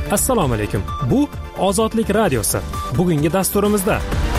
Assalomu alaykum. Bu Ozodlik radiosi. Bugungi dasturimizda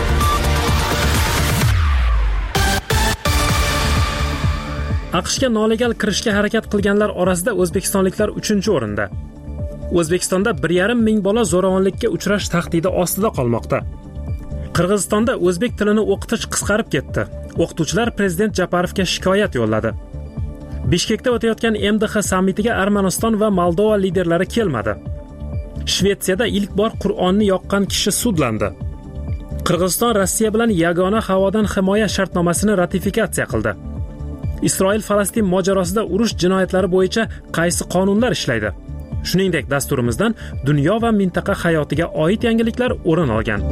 AQShga nolegal kirishga harakat qilganlar orasida o'zbekistonliklar 3-o'rinda. O'zbekistonda 1,5 ming bola zo'ravonlikka uchrash tahdidi ostida qolmoqda. Qirg'izistonda o'zbek tilini o'qitish qisqarib ketdi. O'qituvchilar prezident Japarovga shikoyat yo'lladi. Bishkekda o'tayotgan MDH sammitiga Armaniston va Moldova liderlari kelmadi. Shvetsiyada ilk bor Qur'onni yoqqan kishi sudlandi. Qirg'iziston Rossiya bilan yagona havodan himoya shartnomasini ratifikatsiya qildi. Isroil-Falastin mojarosida urush jinoyatlari bo'yicha qaysi qonunlar ishlaydi? Shuningdek, dasturimizdan dunyo va mintaqa hayotiga oid yangiliklar o'rin olgan.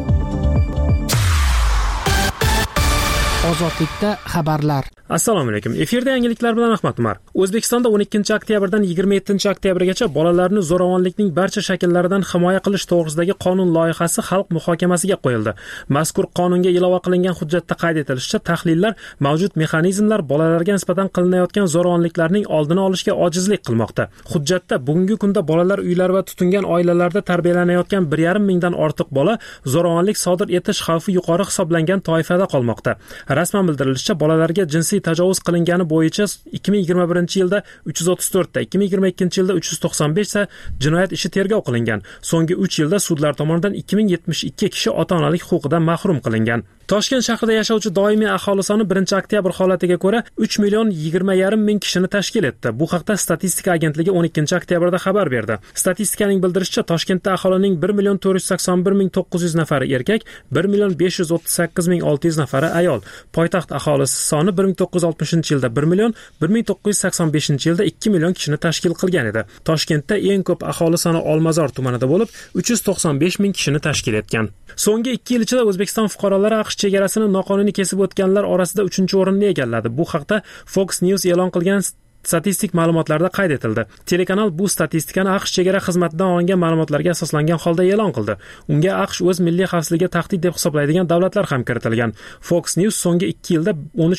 Ozodlikda xabarlar. Assalomu alaykum. Efirda yangiliklar bilan Ahmad Umar. O'zbekistonda 12-oktyabrdan 27-oktyabrgacha bolalarni zo'ravonlikning barcha shakllaridan himoya qilish to'g'risidagi qonun loyihasi xalq muhokamasiga qo'yildi. Mazkur qonunga ilova qilingan hujjatda qayd etilishicha, tahlillar mavjud mexanizmlar bolalarga nisbatan qilinayotgan zo'ravonliklarning oldini olishga ojizlik qilmoqda. Hujjatda bugungi kunda bolalar uylari va tutingan oilalarda tarbiyalanayotgan 1,5 mingdan ortiq bola zo'ravonlik sodir etish xavfi yuqori hisoblangan toifada qolmoqda. Rasman bildirilishicha, bolalarga jinsiy tajovuz qilingani bo'yicha 2021-yilda 334 ta, 2022-yilda 395 ta jinoyat ishi tergov qilingan. So'nggi 3 yilda sudlar tomonidan 2072 kishi ota-onalik huquqidan mahrum qilingan. Toshkent shahrida yashovchi doimiy aholi soni 1-oktyabr holatiga ko'ra 3,20 ming kishini tashkil etdi. Bu haqda Statistika agentligi 12-oktyabrda xabar berdi. Statistikaning bildirishicha, Toshkentda aholining 1,481,900 nafari erkak, 1,538,600 nafari ayol. Poytaxt aholisi soni 1960-yilda 1 million, 1985-yilda 2 million kishini tashkil qilgan edi. Toshkentda eng ko'p aholi soni Olmazor tumanida bo'lib, 395 ming kishini tashkil etgan. So'nggi 2 yil ichida O'zbekiston fuqarolari AQSh chegarasini noqonuniy kesib o'tganlar orasida 3-o'rinni egalladi. Bu haqda Fox News e'lon qilgan statistik ma'lumotlarda qayd etildi. Telekanal bu statistikani AQSh chegara xizmatidan olingan ma'lumotlarga asoslangan holda e'lon qildi. Unga AQSh o'z milliy xavfsizligiga tahdid deb hisoblaydigan davlatlar ham kiritilgan. Fox News so'nggi 2 yilda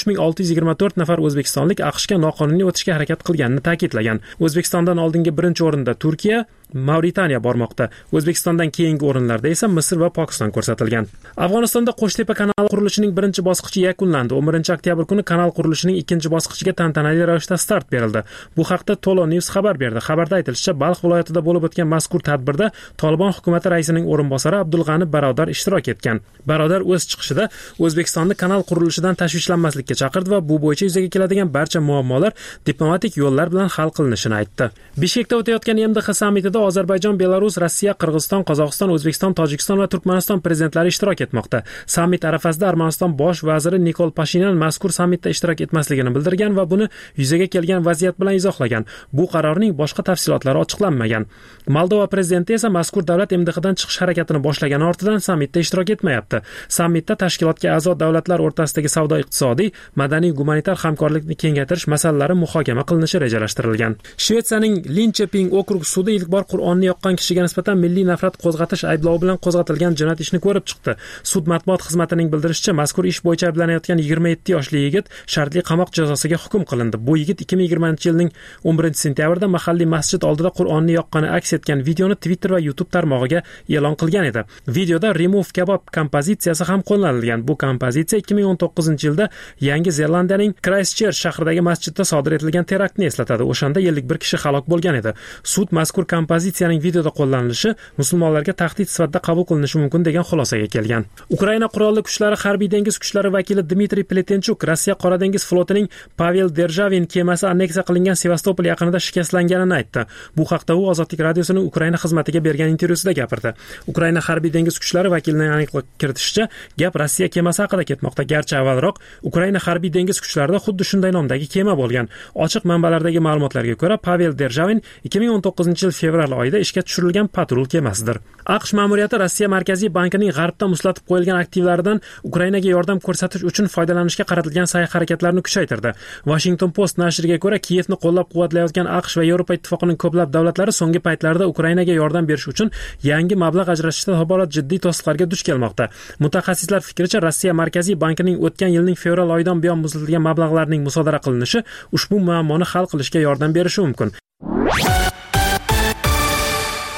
13,624 nafar o'zbekistonlik AQShga noqonuniy o'tishga harakat qilganini ta'kidlagan. O'zbekistondan oldingi 1-o'rinda Turkiya, Mauritaniya bormoqda. O'zbekistondan keyingi o'rinlarda esa Misr va Pokiston ko'rsatilgan. Afg'onistonda Qo'shtepa kanali qurilishining birinchi bosqichi yakunlandi. 11-oktyabr kuni kanal qurilishining ikkinchi bosqichiga tantanali ravishda start berildi. Bu haqda Tolo News xabar berdi. Xabarda aytilishicha, Balx viloyatida bo'lib o'tgan mazkur tadbirda Tolibon hukumatı raisining o'rinbosari Abdulg'ani Barodar ishtirok etgan. Barodar o'z chiqishida O'zbekistonni kanal qurilishidan tashvishlanmaslikka chaqirdi va bu bo'yicha yuzaga keladigan barcha muammolar diplomatik yo'llar bilan hal qilinishini aytdi. Bishkekda o'tayotgan MDH sammitida Ozarbayjon, Belarus, Rossiya, Qirg'iziston, Qozog'iston, O'zbekiston, Tojikiston va Turkmaniston prezidentlari ishtirok etmoqda. Sammit arafasida Armaniston bosh vaziri Nikol Pashinyan mazkur sammitda ishtirok etmasligini bildirgan va buni yuzaga kelgan vaziyat bilan izohlagan. Bu qarorning boshqa tafsilotlari ochiqlanmagan. Moldova prezidenti esa mazkur davlat MDHdan chiqish harakatini boshlagani ortidan sammitda ishtirok etmayapti. Sammitda tashkilotga a'zo davlatlar o'rtasidagi savdo-iqtisodiy, madaniy-gumanitar hamkorlikni kengaytirish masalalari muhokama qilinishi rejalashtirilgan. Shvetsiyaning Linköping okrug sudi ilk bor Qur'onni yoqqan kishiga nisbatan milliy nafrat qo'zg'atish ayblovi bilan qo'zg'atilgan jinoyat ishini ko'rib chiqdi. Sud matbuot xizmatining bildirishicha, mazkur ish bo'yicha ayblanayotgan 27 yoshli yigit shartli qamoq jazosiga hukm qilindi. Bu yigit 2020-yilning 11-sentyabrda mahalliy masjid oldida Qur'onni yoqqani aks etgan videoni Twitter va YouTube tarmog'iga e'lon qilgan edi. Videoda Remove Kebab kompozitsiyasi ham qo'llanilgan. Bu kompozitsiya 2019-yilda Yangi Zelandiyaning Christchurch shahridagi masjidda sodir etilgan teraktni eslatadi. O'shanda 51 kishi halok bo'lgan edi. Sud mazkur kompozitsiyaning videoda qo'llanilishi musulmonlarga tahdid sifatida qabul qilinishi mumkin degan xulosaga kelgan. Ukraina qurolli kuchlari harbiy dengiz kuchlari vakili Dmitriy Pletenchuk Rossiya Qora dengiz flotining Pavel Derjavin kemasi anneksiya qilingan Sevastopol yaqinida shikastlanganini aytdi. Bu haqda u Ozodlik radiosining Ukraina xizmatiga bergan intervyusida gapirdi. Ukraina harbiy dengiz kuchlari vakilining aniqlik kiritishicha, gap Rossiya kemasi haqida ketmoqda. Garchi avvalroq Ukraina harbiy dengiz kuchlarida xuddi shunday nomdagi kema bo'lgan. Ochiq manbalardagi ma'lumotlarga ko'ra, Pavel Derjavin 2019-yil fevral oyida ishga tushirilgan patrul kemasidir. AQSh ma'muriyati Rossiya Markaziy bankining g'arbda muzlatib qo'yilgan aktivlaridan Ukrainaga yordam ko'rsatish uchun foydalanishga qaratilgan sa'y-harakatlarni kuchaytirdi. Washington Post nashriga ko'ra, Kiyevni qo'llab-quvvatlayotgan AQSh va Yevropa ittifoqining ko'plab davlatlari so'nggi paytlarda Ukrainaga yordam berish uchun yangi mablag' ajratishda tobora jiddiy to'siqlarga duch kelmoqda. Mutaxassislar fikricha, Rossiya Markaziy bankining o'tgan yilning fevral oyidan buyon muzlatilgan mablag'larning musodara qilinishi ushbu muammoni hal qilishga yordam berishi mumkin.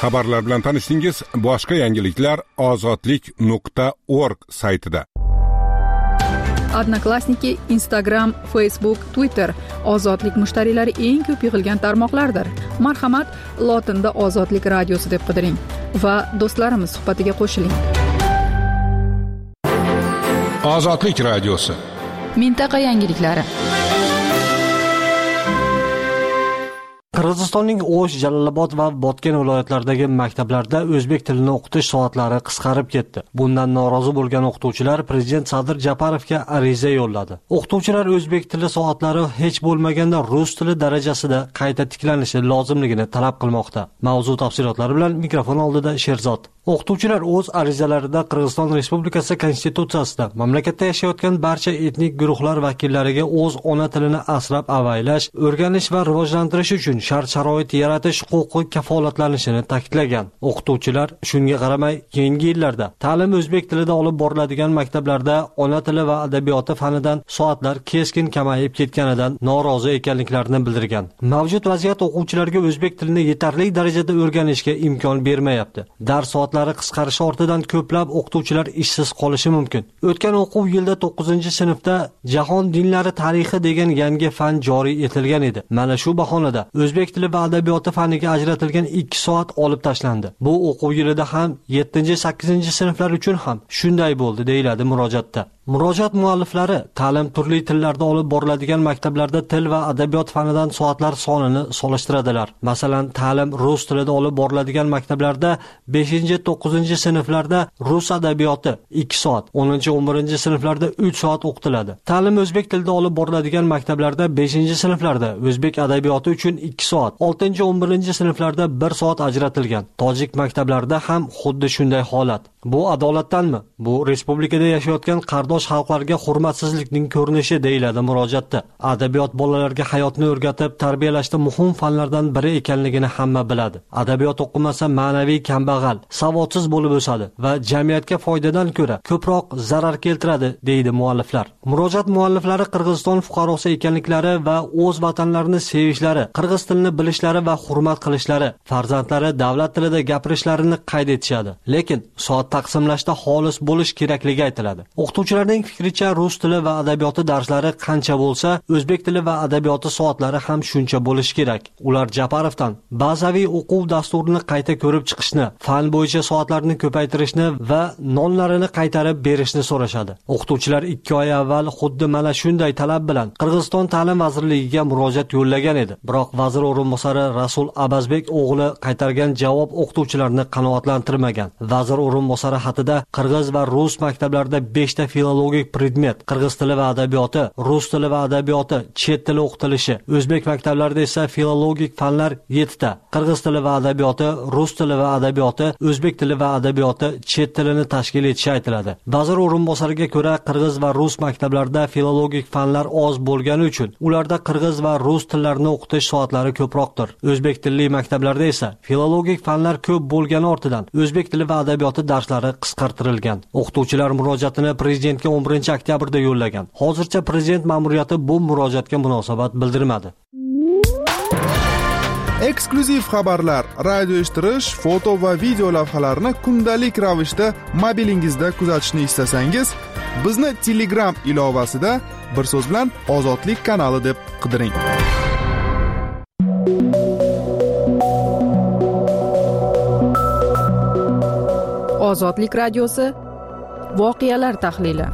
Xabarlar bilan tanishdingiz. Boshqa yangiliklar ozodlik.org saytida. Odnoklassniki, Instagram, Facebook, Twitter ozodlik mushtariylari eng ko'p yig'ilgan tarmoqlardir. Marhamat, lotinda Ozodlik radiosi deb qidiring va do'stlarimiz suhbatiga qo'shiling. Ozodlik radiosi. Mintaqa yangiliklari. Qirg'izistonning O'sh, Jalolobod va Botken viloyatlaridagi maktablarda o'zbek tilini o'qitish soatlari qisqarib ketdi. Bundan norozi bo'lgan o'qituvchilar Prezident Sadir Japarovga ariza yo'lladi. O'qituvchilar o'zbek tili soatlari hech bo'lmaganda rus tili darajasida qayta tiklanishi lozimligini talab qilmoqda. Mavzu tafsilotlari bilan mikrofon oldida Sherzod. O'qituvchilar o'z arizalarida Qirg'iziston Respublikasi Konstitutsiyasida mamlakatda yashayotgan barcha etnik guruhlar vakillariga o'z ona tilini asrab-avaylash, o'rganish va rivojlantirish uchun shart-sharoit yaratish huquqi kafolatlanishini ta'kidlagan. O'qituvchilar shunga qaramay, keyingi yillarda ta'lim o'zbek tilida olib boriladigan maktablarda ona tili va adabiyoti fanidan soatlar keskin kamayib ketganidan norozi ekanliklarini bildirgan. Mavjud vaziyat o'quvchilarga o'zbek tilini yetarli darajada o'rganishga imkon bermayapti. Dars soatlari qisqarishi ortidan ko'plab o'qituvchilar ishsiz qolishi mumkin. O'tgan o'quv yilida 9-sinfda Jahon dinlari tarixi degan yangi fan joriy etilgan edi. Mana shu bahonada o'zbek tili va adabiyoti faniga ajratilgan 2 soat olib tashlandi. Bu o'quv yilida ham 7-8-sinflar uchun ham shunday bo'ldi, deyiladi murojaatda. Murojaat mualliflari ta'lim turli tillarda olib boriladigan maktablarda til va adabiyot fanidan soatlar sonini solishtiradilar. Masalan, ta'lim rus tilida olib boriladigan maktablarda 5-9-sinflarda rus adabiyoti 2 soat, 10-11-sinflarda 3 soat o'qitiladi. Ta'lim o'zbek tilida olib boriladigan maktablarda 5-sinflarda o'zbek adabiyoti uchun 2 soat, 6-11-sinflarda 1 soat ajratilgan. Tojik maktablarida ham xuddi shunday holat. Bu adolatdanmi? Bu respublikada yashayotgan qardosh xalqlarga hurmatsizlikning ko'rinishi, deyiladi murojaatda. Adabiyot bolalarga hayotni o'rgatib, tarbiyalashda muhim fanlardan biri ekanligini hamma biladi. Adabiyot o'qimasa ma'naviy kambag'al, savodsiz bo'lib o'sadi va jamiyatga foydadan ko'ra ko'proq zarar keltiradi, deydi mualliflar. Murojaat mualliflari Qirg'iziston fuqarosi ekanliklari va o'z vatanlarini sevishlari, qirg'iz tilini bilishlari va hurmat qilishlari, farzandlari davlat tilida gapirishlarini qayd etishadi. Lekin soat taqsimlashda xolis bo'lish kerakligi aytiladi. O'qituvchilarning fikricha, rus tili va adabiyoti darslari qancha bo'lsa, o'zbek tili va adabiyoti soatlari ham shuncha bo'lishi kerak. Ular Japarovdan bazaviy o'quv dasturini qayta ko'rib chiqishni, fan bo'yicha soatlarni ko'paytirishni va nonlarini qaytarib berishni so'rashadi. O'qituvchilar 2 oy avval xuddi mana shunday talab bilan Qirg'iziston ta'lim vazirligiga murojaat yo'llagan edi. Biroq vazir o'rinbosari Rasul Abazbek o'g'li qaytargan javob o'qituvchilarni qanoatlantirmagan. Vazir o'rinbosari xatida qirg'iz va rus maktablarida 5 ta filologik predmet, qirg'iz tili va adabiyoti, rus tili va adabiyoti, chet tili o'qitilishi, o'zbek maktablarida esa filologik fanlar 7 ta, qirg'iz tili va adabiyoti, rus tili va adabiyoti, o'zbek tili va adabiyoti, chet tilini tashkil etishi aytiladi. Vazir o'rinbosariga ko'ra, qirg'iz va rus maktablarida filologik fanlar oz bo'lgani uchun ularda qirg'iz va rus tillarini o'qitish soatlari ko'proqdir. O'zbek tilli maktablarda esa filologik fanlar ko'p bo'lgani ortidan o'zbek tili va adabiyoti darslari qisqartirilgan. O'qituvchilar murojaatini prezidentga 11-oktyabrda yo'llagan. Hozircha prezident ma'muriyati bu murojaatga munosabat bildirmadi. Eksklyuziv xabarlar, radio eshittirish, foto va video lavhalarni kundalik ravishda mobilingizda kuzatishni istasangiz, bizni Telegram ilovasida bir so'z bilan Ozodlik kanali deb qidiring. Ozodlik radiosi voqealar tahlili.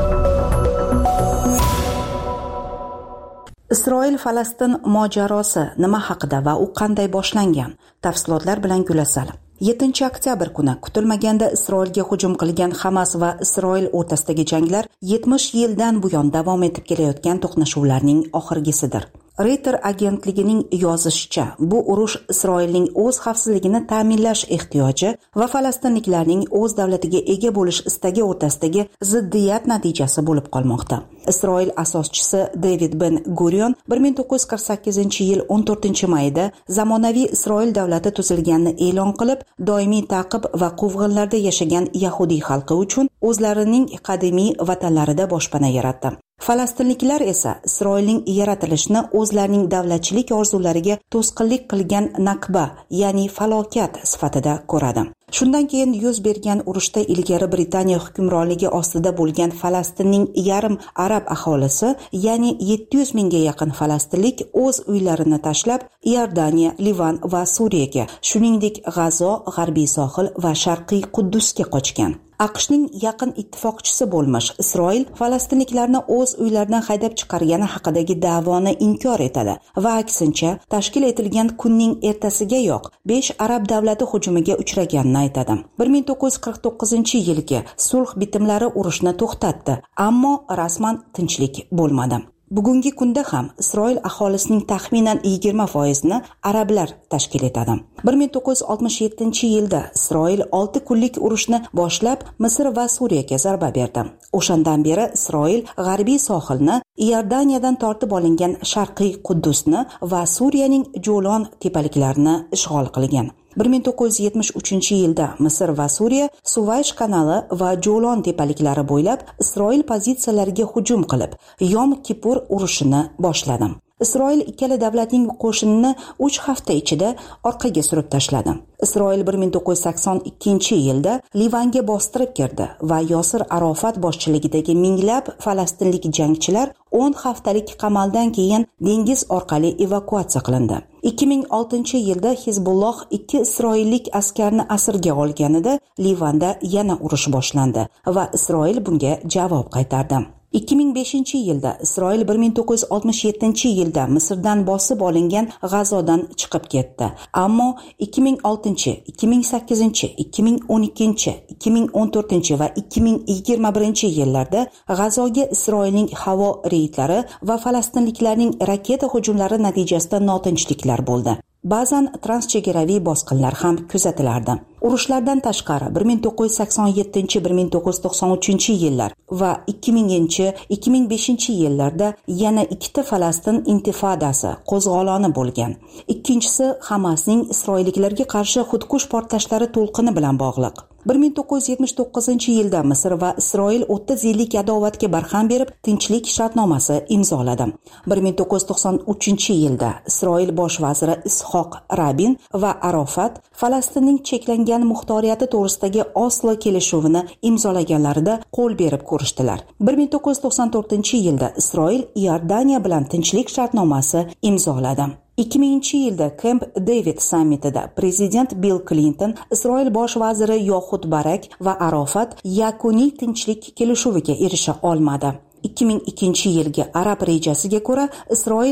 Isroil-Falastin mojarosi nima haqida va u qanday boshlangan? Tafsilotlar bilan Gulasal. 7-oktyabr kuni kutilmaganda Isroilga hujum qilgan Hamas va Isroil o'rtasidagi janglar 70 yildan buyon davom etib kelayotgan to'qnashuvlarning oxirgisidir. Reuters agentligining yozishicha, bu urush Isroilning o'z xavfsizligini ta'minlash ehtiyoji va falastinliklarning o'z davlatiga ega bo'lish istagi o'rtasidagi ziddiyat natijasi bo'lib qolmoqda. Isroil asoschisi David Ben Gurion 1948-yil 14-mayda zamonaviy Isroil davlati tuzilganini e'lon qilib, doimiy ta'qib va quvg'inlarda yashagan yahudiy xalqi uchun o'zlarining qadimiy vatanlarida boshpana yaratdi. Falastinliklar esa Isroilning yaratilishni o'zlarining davlatchilik orzulariga to'sqinlik qilgan nakba, ya'ni falokat sifatida ko'radi. Shundan keyin yuz bergan urushda ilgari Britaniya hukmronligi ostida bo'lgan Falastinning yarim arab aholisi, ya'ni 700 mingga yaqin falastinlik o'z uylarini tashlab Iordaniya, Livan va Suriyaga, shuningdek G'azo, G'arbiy sohil va Sharqiy Quddusga qochgan. AQShning yaqin ittifoqchisi bo'lmish Isroil falastinliklarni o'z uylaridan haydab chiqargani haqidagi da'voni inkor etadi va aksincha tashkil etilgan kunning ertasigayoq 5 arab davlati hujumiga uchraganini aytadi. 1949-yilgi sulh bitimlari urushni to'xtatdi, ammo rasman tinchlik bo'lmadi. Bugungi kunda ham Isroil aholisining taxminan 20%ni arablar tashkil etadi. 1967-yilda Isroil 6 kunlik urushni boshlab Misr va Suriyaga zarba berdi. O'shandan beri Isroil G'arbiy sohilni, Iordaniyadan tortib olingan Sharqiy Quddusni va Suriyaning Jo'lon tepaliklarini ishg'ol qilgan. 1973-yilda Misr va Suriya Suvaysh kanali va Jo'lon tepaliklari bo'ylab Isroil pozitsiyalariga hujum qilib, Yom Kipur urushini boshladi. Isroil ikkala davlatning qo'shinini 3 hafta ichida orqaga surib tashladi. Isroil 1982-yilda Livanga bostirib kirdi va Yosir Arofat boshchiligidagi minglab falastinlik jangchilar 10 haftalik qamaldan keyin dengiz orqali evakuatsiya qilindi. 2006-yilda Hizbulloh 2 isroillik askarni asirga olganida Livanda yana urush boshlandi va Isroil bunga javob qaytardi. 2005-yilda Isroil 1967-yilda Misrdan bosib olingan G'azodan chiqib ketdi. Ammo 2006, 2008, 2012, 2014 va 2021-yillarda G'azoga Isroilning havo reydlari va falastinliklarning raketa hujumlari natijasida notinchliklar bo'ldi. Ba'zan transchegaraviy bosqinlar ham kuzatilardi. Urushlardan tashqari 1987-1993-yillar va 2000-2005-yillarda yana ikkita Falastin intifodasi qo'zg'oloni bo'lgan. Ikkinchisi Hamasning isroilliklarga qarshi xudkush portlashlari to'lqini bilan bog'liq. 1979-yilda Misr va Isroil 30 yillik adovatga barham berib, tinchlik shartnomasi imzoladi. 1993-yilda Isroil bosh vaziri Ishoq Rabin va Arofat Falastinning cheklangan muxtoriyati to'g'risidagi Oslo kelishuvini imzolaganlarida qo'l berib ko'rishdilar. 1994-yilda Isroil Iordaniya bilan tinchlik shartnomasi imzoladi. 2000-yilda Camp David sammitida prezident Bill Clinton, Isroil bosh vaziri Yoxud Barak va Arofat yakuniy tinchlik kelishuviga erisha olmadi. 2002-yilgi arab rejasiga ko'ra Isroil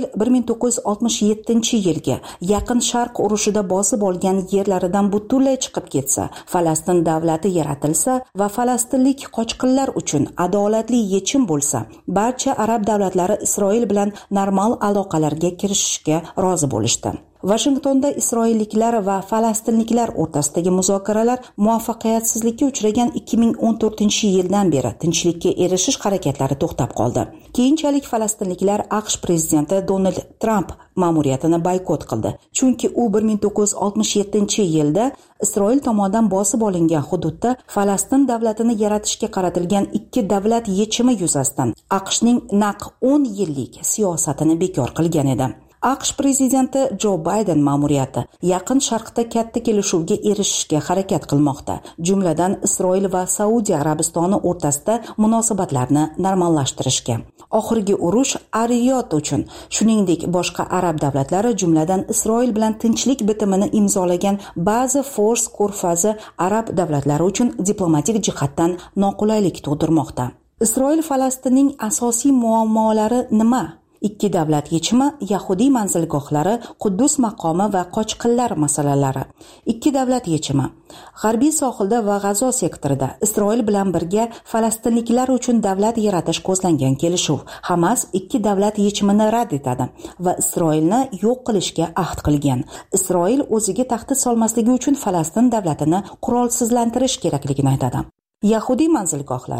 1967-yilga Yaqin Sharq urushida bosib olgan yerlaridan butunlay chiqib ketsa, Falastin davlati yaratilsa va falastinlik qochqinlar uchun adolatli yechim bo'lsa, barcha arab davlatlari Isroil bilan normal aloqalarga kirishishga rozi bo'lishdi. Washingtonda isroilliklar va falastinliklar o'rtasidagi muzokaralar muvaffaqiyatsizlikka uchragan 2014-yildan beri tinchlikka erishish harakatlari to'xtab qoldi. Keyinchalik falastinliklar AQSh prezidenti Donald Trump ma'muriyatini boykot qildi, chunki u 1967-yilda Isroil tomonidan bosib olingan hududda Falastin davlatini yaratishga qaratilgan ikki davlat yechimi yuzasidan AQShning naq 10 yillik siyosatini bekor qilgan edi. AQSh prezidenti Joe Biden ma'muriyati Yaqin Sharqda katta kelishuvga erishishga harakat qilmoqda, jumladan Isroil va Saudiya Arabistoni o'rtasida munosabatlarni normallashtirishga. Oxirgi urush Ariyot uchun, shuningdek boshqa arab davlatlari, jumladan Isroil bilan tinchlik bitimini imzolagan ba'zi Fors ko'rfazi arab davlatlari uchun diplomatik jihatdan noqulaylik tug'dirmoqda. Isroil Falastinning asosiy muammolari nima? Ikki davlat yechimi, Yahudiy manzilgohlari, Quddus maqomi va qochqinlar masalalari. Ikki davlat yechimi. G'arbiy sohilda va G'azo sektorida Isroil bilan birga falastinliklar uchun davlat yaratish ko'zlangan kelishuv. Hamas ikki davlat yechimini rad etadi va Isroilni yo'q qilishga ahd qilgan. Isroil o'ziga tahdid solmasligi uchun Falastin davlatini qurolsizlantirish kerakligini aytadi. Yahudiy manzilgohlari.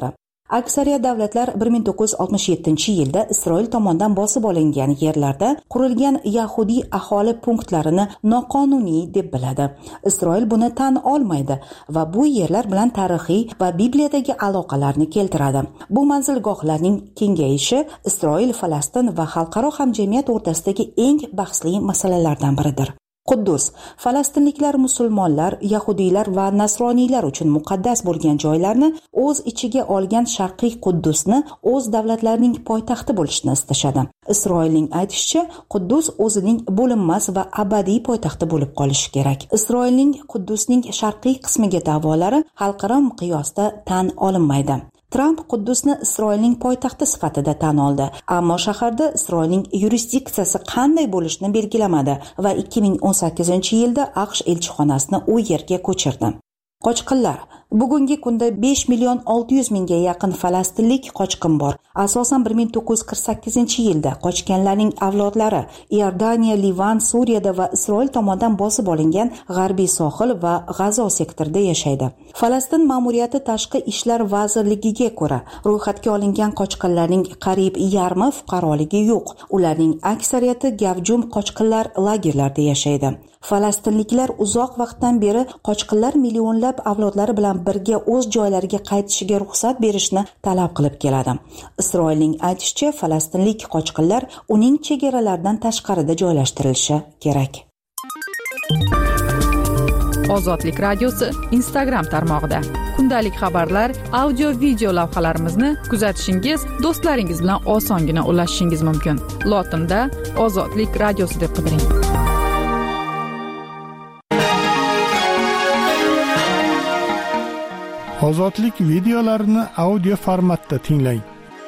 Aksariyat davlatlar 1967-yilda Isroil tomonidan bosib olingan yerlarda qurilgan yahudiy aholi punktlarini noqonuniy deb biladi. Isroil buni tan olmaydi va bu yerlar bilan tarixiy va Bibliyadagi aloqalarni keltiradi. Bu manzilgohlarning kengayishi Isroil, Falastin va xalqaro hamjamiyat o'rtasidagi eng bahsli masalalardan biridir. Quddus falastinliklar, musulmonlar, yahudiylar va nasroniylar uchun muqaddas bo'lgan joylarni o'z ichiga olgan Sharqiy Quddusni o'z davlatlarining poytaxti bo'lishni istashadi. Isroilning aytishicha, Quddus o'zining bo'linmas va abadiy poytaxti bo'lib qolishi kerak. Isroilning Quddusning sharqiy qismiga da'volari xalqaro miqyosda tan olinmaydi. Tramp Quddusni Isroilning poytaxti sifatida tan oldi, ammo shaharda Isroilning yurisdiksiyasi qanday bo'lishini belgilamadi va 2018-yilda AQSh elchixonasini u yerga ko'chirdi. Qochqinlar. Bugungi kunda 5.600.000 ga yaqin falastinlik qochqin bor. Asosan 1948-yilda qochganlarning avlodlari Iordaniya, Livan, Suriyada va Isroil tomonidan bosib olingan G'arbiy sohil va G'azo sektorida yashaydi. Falastin ma'muriyati Tashqi ishlar vazirligiga ko'ra, ro'yxatga olingan qochqinlarning qariyb yarmi fuqaroligi yo'q. Ularning aksariyati gavjum qochqinlar lagerlarida yashaydi. Falastinliklar uzoq vaqtdan beri qochqinlar millionlab avlodlari bilan birga o'z joylariga qaytishiga ruxsat berishni talab qilib keladi. Isroilning aytishicha, falastinlik qochqinlar uning chegaralaridan tashqarida joylashtirilishi kerak. Ozodlik radiosi Instagram tarmog'ida kundalik xabarlar, audio video lavhalarimizni kuzatishingiz, do'stlaringiz bilan osongina ulashishingiz mumkin. Lotinda Ozodlik radiosi deb qidiring. Ozodlik videolarini audio formatda tinglang.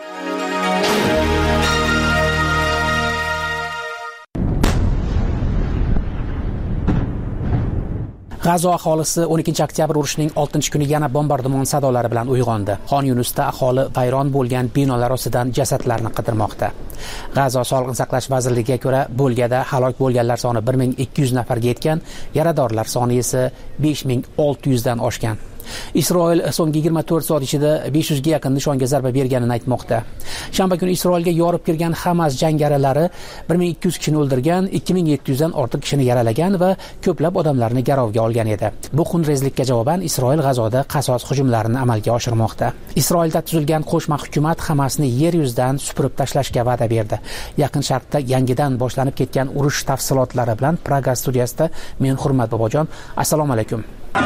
G'azo aholisi 12-oktyabr urushining 6-kuni yana bombardimon sadolari bilan uyg'ondi. Xon Yunusda aholi vayron bo'lgan binolar ostidan jasadlarni qidirmoqda. G'azo Sog'liqni saqlash vazirligiga ko'ra, bo'lgada halok bo'lganlar soni 1200 nafarga yetgan, yaradorlar soni esa 5600 dan oshgan. Isroil so'nggi 24 soat ichida 500 ga yaqin nishonga zarba berganini aytmoqda. Shanba kuni Isroilga yorib kirgan Hamas jangarilari 1200 kishini o'ldirgan, 2700 dan ortiq kishini yaralagan va ko'plab odamlarni garovga olgan edi. Bu xunrezlikka javoban Isroil G'azoda qasos hujumlarini amalga oshirmoqda. Isroilda tuzilgan qo'shma hukumat Hamasni yer yuzidan supurib tashlashga va'da berdi. Yaqin Sharqda yangidan boshlanib ketgan urush tafsilotlari bilan Praga studiyasida men Hurmat Bobojon. Assalomu alaykum.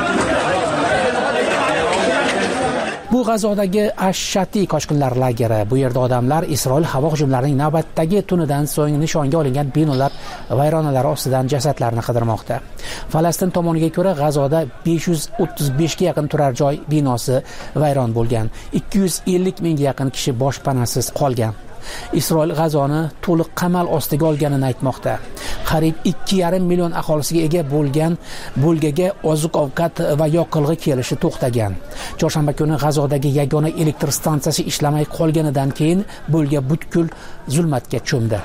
Bu G'azodagi Ash-Shati qochqinlar lageri. Bu yerda odamlar Isroil havo hujumlarining navbatdagi tunidan so'ng nishonga olingan binolar vayronalari ostidan jasadlarni qidirmoqda. Falastin tomoniga ko'ra, G'azoda 535 ga yaqin turar joy binosi vayron bo'lgan. 250 mingga yaqin kishi boshpanasiz qolgan. Isroil G'azoni to'liq qamal ostiga olganini aytmoqda. Qariyb 2,5 million aholisiga ega bo'lgan bo'lgaga oziq-ovqat va yoqilg'i kelishi to'xtagan. Chorshanba kuni G'azodagi yagona elektr stansiyasi ishlamay qolganidan keyin bo'lga butkul zulmatga cho'mdi.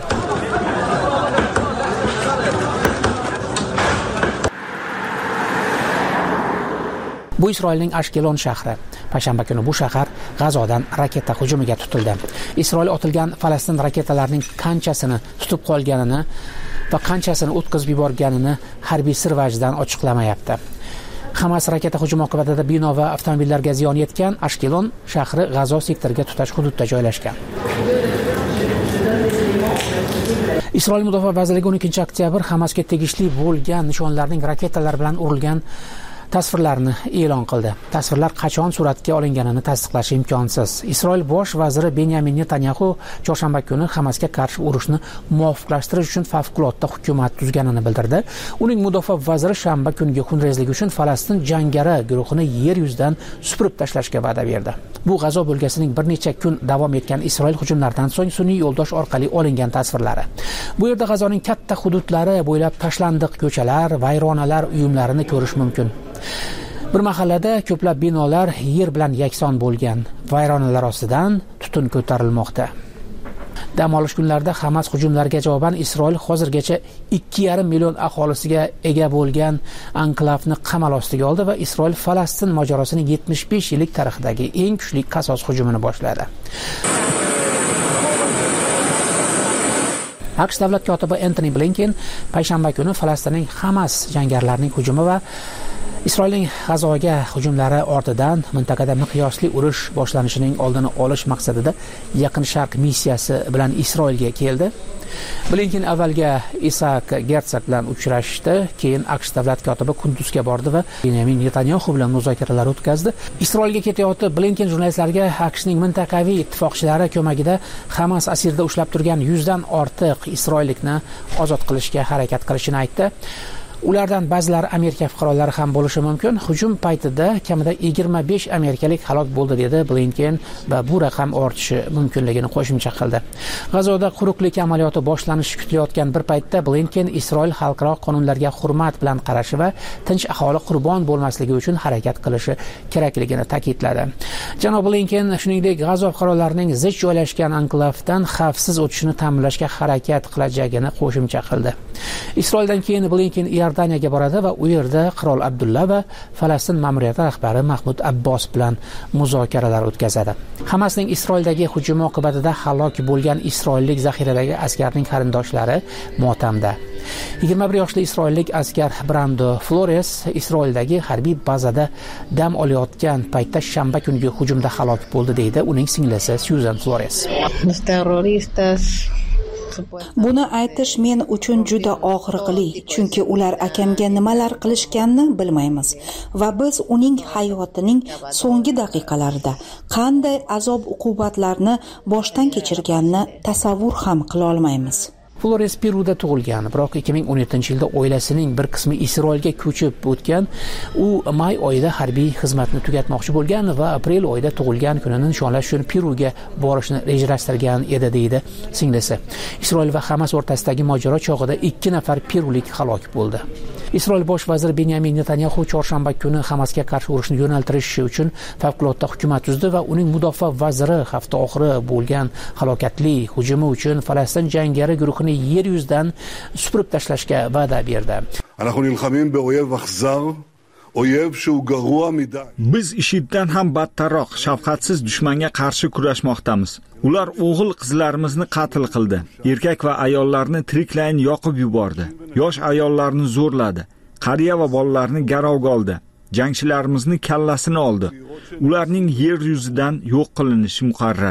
Bu Isroilning Ashkelon shahri. Payshanba kuni bu shahar G'azodan raketa hujumiga tutildi. Isroil otilgan Falastin raketalarining qanchasini tutib qolganini va qanchasini o'tkazib yuborganini harbiy sir vajdan ochiqlamayapti. Hamas raketa hujumi oqibatida bino va avtomobillarga ziyon yetgan. Ashkelon shahri G'azo sektoriga tutash hududda joylashgan. Isroil mudofaa vazirligi 12-oktyabr Hamasga tegishli bo'lgan nishonlarning raketalar bilan urilgan tasvirlarni e'lon qildi. Tasvirlar qachon suratga olinganini tasdiqlash imkonsiz. Isroil bosh vaziri Benyamin Netanyahu chorshanba kuni Hamasga qarshi urushni muvofiqlashtirish uchun favqulodda hukumat tuzganini bildirdi. Uning mudofaa vaziri shanba kungi xunrezlik uchun Falastin jangari guruhini yer yuzidan supurib tashlashga va'da berdi. Bu G'azo bo'lgasining bir necha kun davom etgan Isroil hujumlaridan so'ng sun'iy yo'ldosh orqali olingan tasvirlari. Bu yerda G'azoning katta hududlari bo'ylab tashlandiq ko'chalar, vayronalar uyumlarini ko'rish mumkin. Bir mahallada ko'plab binolar yer bilan yakson bo'lgan. Vayronalar ostidan tutun ko'tarilmoqda. Dam olish kunlarida Hamas hujumlariga javoban Isroil hozirgacha 2,5 million aholisiga ega bo'lgan anklavni qamal ostiga oldi va Isroil Falastin mojarosining 75 yillik tarixidagi eng kuchli qasos hujumini boshladi. AQSh davlat kotibi Antony Blinken payshanba kuni Falastinning Hamas jangarlarining hujumi va Isroilning G'azoga hujumlari ortidan mintaqada miqyosli urush boshlanishining oldini olish maqsadida Yaqin Sharq missiyasi bilan Isroilga keldi. Blinken avvalga Isaac Herzog bilan uchrashdi, keyin AQSh davlat kotibi Kunduzga bordi va Benyamin Netanyahu bilan muzokaralar o'tkazdi. Isroilga ketayotib Blinken jurnalistlarga AQShning mintaqaviy ittifoqchilari ko'magida Hamas asirda ushlab turgan 100 dan ortiq isroillikni ozod qilishga harakat qilishini aytdi. Ulardan ba'zilari Amerika fuqarolari ham bo'lishi mumkin. Hujum paytida kamida 25 amerikalik halok bo'ldi dedi Blinken va bu raqam ortishi mumkinligini qo'shimcha qildi. G'azoda quruqlik amaliyoti boshlanishi kutilayotgan bir paytda Blinken Isroil xalqaro qonunlarga hurmat bilan qarashi va tinch aholi qurbon bo'lmasligi uchun harakat qilishi kerakligini ta'kidladi. Janob Blinken shuningdek G'azo fuqarolarining zich joylashgan anklavdan xavfsiz o'tishini ta'minlashga harakat qilajagini qo'shimcha qildi. Isroildan keyin Blinken Iordaniyaga boradi va u yerda qirol Abdulla va Falastin ma'muriyati rahbari Mahmud Abbos bilan muzokaralar o'tkazadi. Hamasning Isroildagi hujumi oqibatida halok bo'lgan isroillik zaxiradagi askarning qarindoshlari motamda. 21 yoshli isroillik askar Brando Flores Isroildagi harbiy bazada dam olayotgan paytda shanba kungi hujumda halok bo'ldi deydi uning singlisi Susan Flores. Buni aytish men uchun juda og'riqli, chunki ular akamga nimalar qilishganini bilmaymiz va biz uning hayotining so'nggi daqiqalarida qanday azob-uqubatlarni boshdan kechirganini tasavvur ham qila olmaymiz. Flores Peruda tug'ilgan, biroq 2017-yilda oilasining bir qismi Isroilga ko'chib o'tgan. U may oyida harbiy xizmatni tugatmoqchi bo'lgan va aprel oyida tug'ilgan kunini nishonlash uchun Peruga borishni rejalashtirgan edi deydi singlisi. Isroil va Hamas o'rtasidagi mojaro chog'ida 2 nafar perulik halok bo'ldi. Isroil bosh vaziri Benyamin Netanyahu chorshanba kuni Hamasga qarshi urushni yo'naltirish uchun favqulodda hukumat tuzdi va uning mudofaa vaziri hafta oxiri bo'lgan halokatli hujumi uchun Falastin jangari guruhini yer yuzidan supurib tashlashga va'da berdi. Biz IShIDdan ham battarroq shafqatsiz dushmanga qarshi kurashmoqdamiz. Ular o'g'il qizlarimizni qatl qildi. Erkak va ayollarni tiriklayin yoqib yubordi. Yosh ayollarni zo'rladi. Qariya va bolalarni garovga oldi. Jangchilarimizni kallasini oldi. Ularning yer yuzidan yo'q qilinishi muqarrar.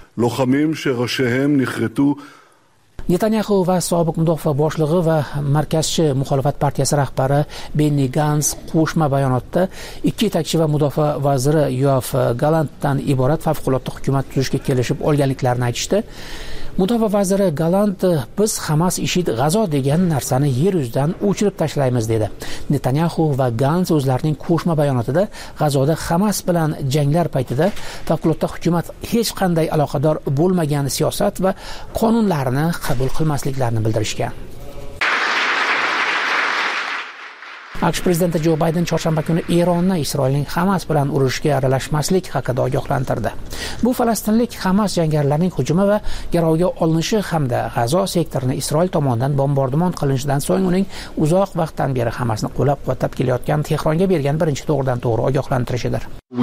Netanyahu va sobiq mudofaa boshlig'i va markazchi muxolifat partiyasi rahbari Benny Gantz qo'shma bayonotda ikki yetakchi va mudofaa vaziri Yoav Galantdan iborat favqulodda hukumat tuzishga kelishib olganliklarini aytishdi. Mudofaa vaziri Galant biz Hamas IShID G'azo degan narsani yer yuzidan o'chirib tashlaymiz dedi. Netanyahu va Gantz o'zlarining qo'shma bayonotida G'azoda Hamas bilan janglar paytida favqulodda hukumat hech qanday aloqador bo'lmagan siyosat va qonunlarni qabul qilmasliklarini bildirishgan. AQSh prezidenti Jo Bayden chorshanba kuni Eronni Isroilning Hamas bilan urushga aralashmaslik haqida ogohlantirdi. Bu falastinlik Hamas jangarilarining hujumi va garovga olinishi hamda G'azo sektorini Isroil tomonidan bombardimon qilinishidan so'ng uning uzoq vaqtdan beri Hamasni qo'llab-quvvatlab kelayotgan Tehronga bergan birinchi to'g'ridan-to'g'ri ogohlantirishidir.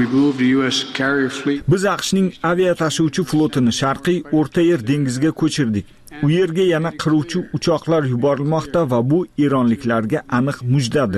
Biz AQShning aviatashuvchi flotini Sharqiy O'rta Yer dengiziga ko'chirdik. U yerga yana qiruvchi uchoqlar yuborilmoqda va bu eronliklarga aniq mujdadir.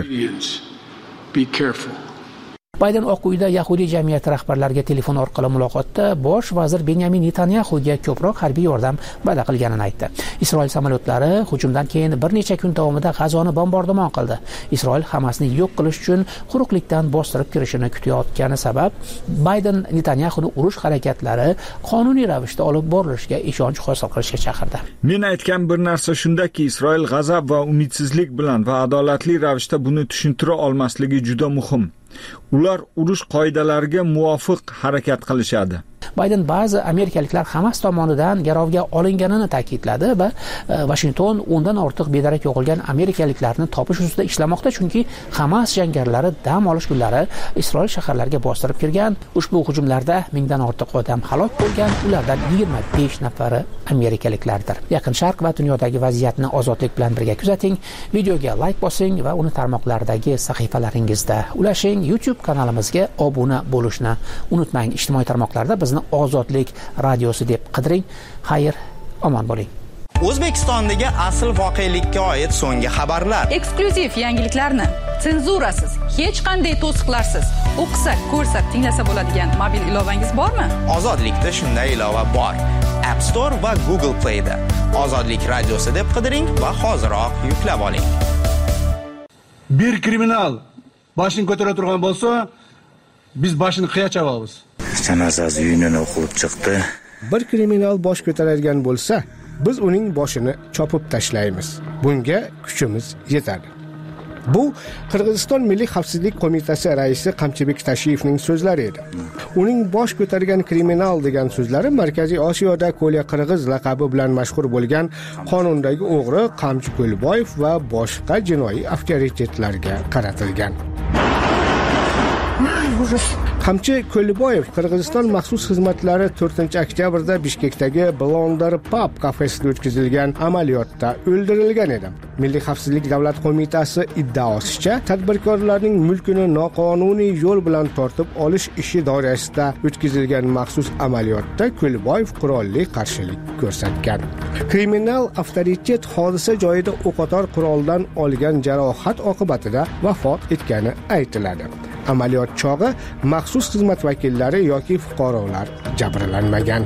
Bayden Oq uyda Yahudiy jamiyati rahbarlariga telefon orqali muloqotda bosh vazir Benyamin Netanyahuga ko'proq harbiy yordam va'da qilganini aytdi. Isroil samolyotlari hujumdan keyin bir necha kun davomida G'azoni bombardimon qildi. Isroil Hamasni yo'q qilish uchun quruqlikdan bostirib kirishini kutayotgani sabab Bayden Netanyahuni urush harakatlari qonuniy ravishda olib borilishiga ishonch hosil qilishga chaqirdi. Men aytgan bir narsa shundaki, Isroil g'azab va umidsizlik bilan va adolatli ravishda buni tushuntira olmasligi juda muhim. Ular urush qoidalariga muvofiq harakat qilishadi. Bayden ba'zi amerikaliklar Hamas tomonidan garovga olinganini ta'kidladi va Washington o'ndan ortiq bedarak yo'qolgan amerikaliklarni topish ustida ishlamoqda, chunki Hamas jangarilari dam olish kunlari Isroil shaharlariga bostirib kirgan. Ushbu hujumlarda mingdan ortiq odam halok bo'lgan, ulardan 25 nafari amerikaliklardir. Yaqin Sharq va dunyodagi vaziyatni ozodlik bilan birga kuzating. Videoga like bosing va uni tarmoqlardagi sahifalaringizda ulashing. YouTube kanalimizga obuna bo'lishni unutmang. Ijtimoiy tarmoqlarda bizni Ozodlik radiosi deb qidiring. Xayr, omon bo'ling. O'zbekistondagi asl voqelikka oid so'nggi xabarlar, eksklyuziv yangiliklarni senzurasiz, hech qanday to'siqlarsiz o'qisa, ko'rsa, tinglasa bo'ladigan mobil ilovangiz bormi? Ozodlikda shunday ilova bor. App Store va Google Play da Ozodlik radiosi deb qidiring va hoziroq yuklab oling. Bir kriminal boshini ko'tara turgan bo'lsa, biz boshini qiya chavamiz. Janozasi uyini o'qib chiqdi. Bir kriminal bosh ko'taradigan bo'lsa, biz uning boshini chopib tashlaymiz. Bunga kuchimiz yetadi. Bu Qirg'iziston Milliy xavfsizlik qo'mitasi raisi Qamchibek Tashiyevning so'zlari edi. Uning bosh ko'targan kriminal degan so'zlari Markaziy Osiyoda Ko'lya Qirg'iz laqabi bilan mashhur bo'lgan qonundagi o'g'ri Qamchi Ko'lboyev va boshqa jinoiy avtoritetlarga qaratilgan. Qamchi Ko'lboyev Qirg'iziston maxsus xizmatlari 4-oktyabrda Bishkekdagi Blonder Pub kafesida o'tkazilgan amaliyotda o'ldirilgan edi. Milliy xavfsizlik davlat qo'mitasi iddaosicha, tadbirkorlarning mulkini noqonuniy yo'l bilan tortib olish ishi doirasida o'tkazilgan maxsus amaliyotda Ko'lboyev qurolli qarshilik ko'rsatgan. Kriminal avtoritet hodisa joyida o'qotar quroldan olgan jarohat oqibatida vafot etgani aytiladi. Amaliyot chog'i maxsus xizmat vakillari yoki fuqarolar jabrlanmagan.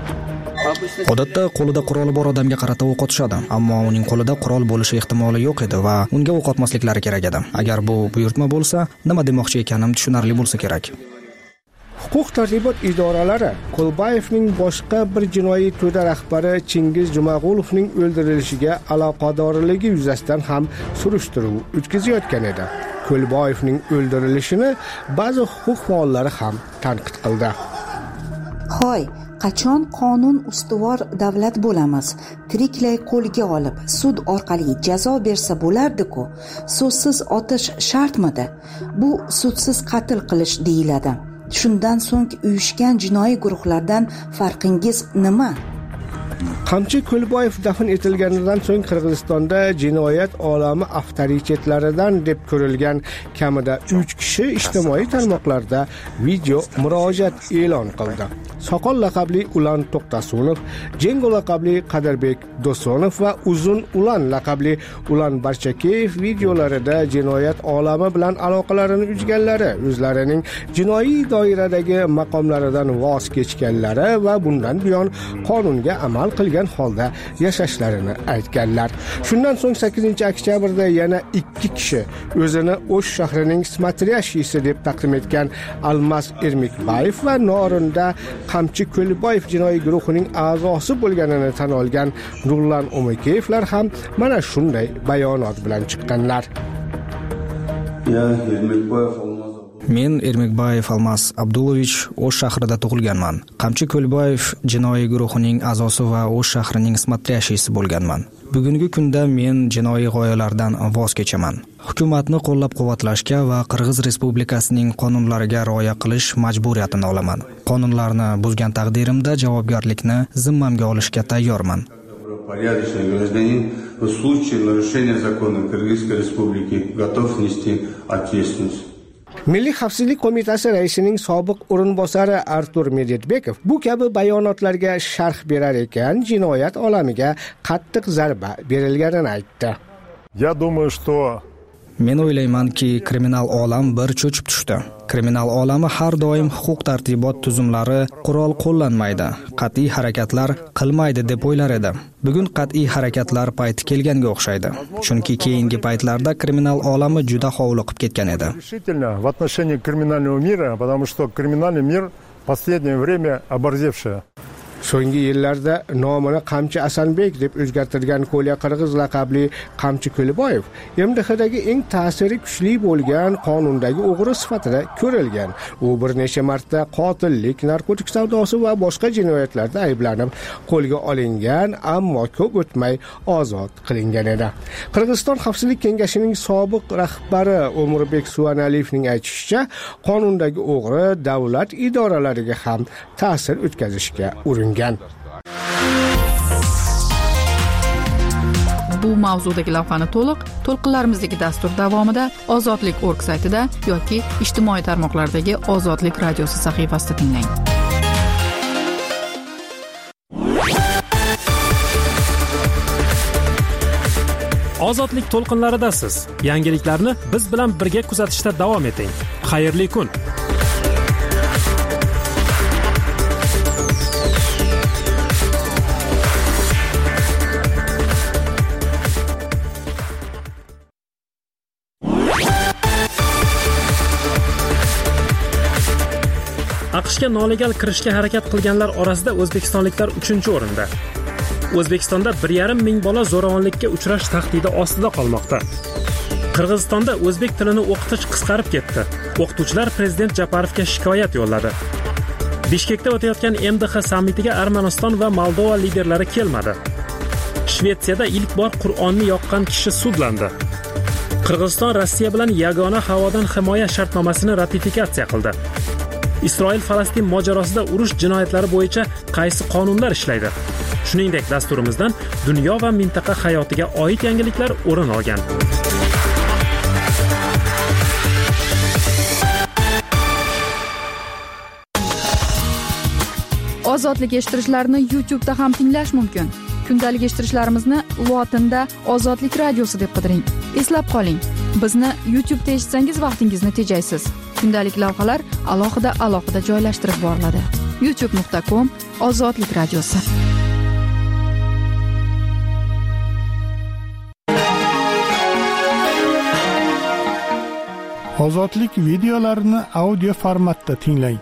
Odatda qo'lida quroli bor odamga qarata o'q otishadi, ammo uning qo'lida qurol bo'lishi ehtimoli yo'q edi va unga o'q otmasliklari kerak edi. Agar bu buyurtma bo'lsa, nima demoqchi ekanim tushunarli bo'lsa kerak. Huquq-tartibot idoralari Ko'lboyevning boshqa bir jinoiy to'da rahbari Chingiz Jumag'ulovning o'ldirilishiga aloqadorligi yuzasidan ham surishtiruv o'tkazayotgan edi. Ko'lboyevning o'ldirilishini ba'zi huquq faollari ham tanqid qildi. Xo'y, qachon qonun ustuvor davlat bo'lamiz? Tiriklay qo'lga olib, sud orqali jazo bersa bo'lardi-ku. Sudsiz otish shartmidi? Bu sudsiz qatl qilish deyiladi. Shundan so'ng uyushgan jinoiy guruhlardan farqingiz nima? Qamchi Ko'lboyev dafn etilganidan so'ng Qirg'izistonda jinoyat olami avtoritetlaridan deb ko'rilgan kamida 3 kishi ijtimoiy tarmoqlarda video murojaat e'lon qildi. Soqol laqabli Ulan To'xtasunov, Jengo laqabli Qadirbek Dosonov va Uzun Ulan laqabli Ulan Barchakeyev videolarida jinoyat olami bilan aloqalarini uzganlari, o'zlarining jinoiy doiradagi maqomlaridan voz kechganlari va bundan buyon qonunga amal qilgan holda yashashlarini aytganlar. Shundan so'ng 8-oktyabrda yana 2 kishi o'zini O'sh shahrining smatriyashisi deb taqdim etgan Almas Ermekbayev va Norinda Qamchi Ko'lboyev jinoiy guruhining a'zosi bo'lganini tan olgan Nurlan Umekeyevlar ham mana shunday bayonot bilan chiqqanlar. Men Ermekbayev Almas Abdulovich O'sh shahrida tug'ilganman. Qamchi Ko'lboyev jinoiy guruhining a'zosi va O'sh shahrining smatriyashisi bo'lganman. Bugungi kunda men jinoiy g'oyalardan voz kechaman. Hukumatni qo'llab-quvvatlashga va Qirg'iz Respublikasining qonunlariga rioya qilish majburiyatini olaman. Qonunlarni buzgan taqdirimda javobgarlikni zimmamga olishga tayyorman. Порядочный гражданин в случае нарушения законов Кыргызской Республики готов нести ответственность. Milliy xavfsizlik qo'mitasi raisining sobiq o'rinbosari Artur Medvedbekov bu kabi bayonotlarga sharh berar ekan, jinoyat olamiga qattiq zarba berilganini aytdi. Я думаю, что Men o'ylaymanki, kriminal olam bir cho'chib tushdi. Kriminal olami har doim huquq-tartibot tuzumlari qurol qo'llanmaydi, qat'iy harakatlar qilmaydi deb o'ylar edi. Bugun qat'iy harakatlar payti kelganga o'xshaydi. Chunki keyingi paytlarda kriminal olami juda hovliqib ketgan edi. Решительно в отношении криминального мира, потому что криминальный мир в последнее время оборзевший. So'nggi yillarda nomini Qamchi Asanbek deb o'zgartirgan Ko'lya Qirg'iz laqabli Qamchi Ko'liboyev MDHdagi eng ta'siri kuchli bo'lgan qonundagi o'g'ri sifatida ko'rilgan. U bir necha marta qotillik, narkotik savdosi va boshqa jinoyatlarda ayblanib qo'lga olingan, ammo ko'p o'tmay ozod qilingan edi. Qirg'iziston Xavfsizlik kengashining sobiq rahbari O'murbek Suvanaliyevning aytishicha, qonundagi o'g'ri davlat idoralariga ham ta'sir o'tkazishga uringan. Bu mavzudagi lavhani to'lqinlarimizdagi dastur davomida ozodlik.org saytida yoki ijtimoiy tarmoqlardagi Ozodlik radiosi sahifasida tinglang. Ozodlik to'lqinlaridasiz. Yangiliklarni biz bilan birga kuzatishda davom eting. Xayrli kun. AQShga noligal kirishga harakat qilganlar orasida o'zbekistonliklar 3-o'rinda. O'zbekistonda 1,5 ming bola zo'ravonlikka uchrash tahdidi ostida qolmoqda. Qirg'izistonda o'zbek tilini o'qitish qisqarib ketdi. O'qituvchilar prezident Japarovga shikoyat yo'lladi. Bishkekda o'tayotgan MDH sammitiga Armaniston va Moldova liderlari kelmadi. Shvetsiyada ilk bor Qur'onni yoqqan kishi sudlandi. Qirg'iziston Rossiya bilan yagona havodan himoya shartnomasini ratifikatsiya qildi. Isroil-Falastin mojarosida urush jinoyatlari bo'yicha qaysi qonunlar ishlaydi? Shuningdek, dasturimizdan dunyo va mintaqa hayotiga oid yangiliklar o'rin olgan. Ozodlik eshittirishlarni YouTube'da ham tinglash mumkin. Kundalik eshittirishlarimizni lotinda Ozodlik radiosi deb qidiring. Eslab qoling, bizni YouTube'da eshitsangiz vaqtingizni tejaysiz. Kundalik lavhalar alohida joylashtirib boriladi. youtube.com Ozodlik radiosi. Ozodlik videolarini audio formatda tinglang.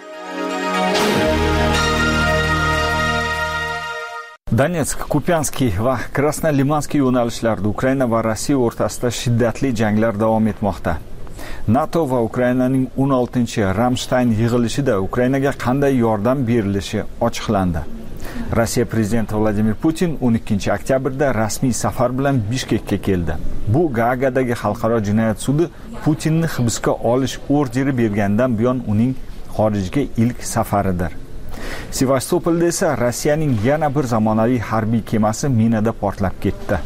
Donetsk, Kupianskiy va Krasnolimanskiy yo'nalishlarida Ukraina va Rossiya o'rtasida shiddatli janglar davom etmoqda. NATO va Ukrainaning 16-Ramstein yig'ilishida Ukrainaga qanday yordam berilishi ochiqlandi. Rossiya prezidenti Vladimir Putin 12-oktyabrda rasmiy safar bilan Bishkekka keldi. Bu Gaagadagi xalqaro jinoyat sudi Putinni hibsga olish orderi bergandan buyon uning xorijga ilk safaridir. Sevastopolda esa Rossiyaning yana bir zamonaviy harbiy kemasi minada portlab ketdi.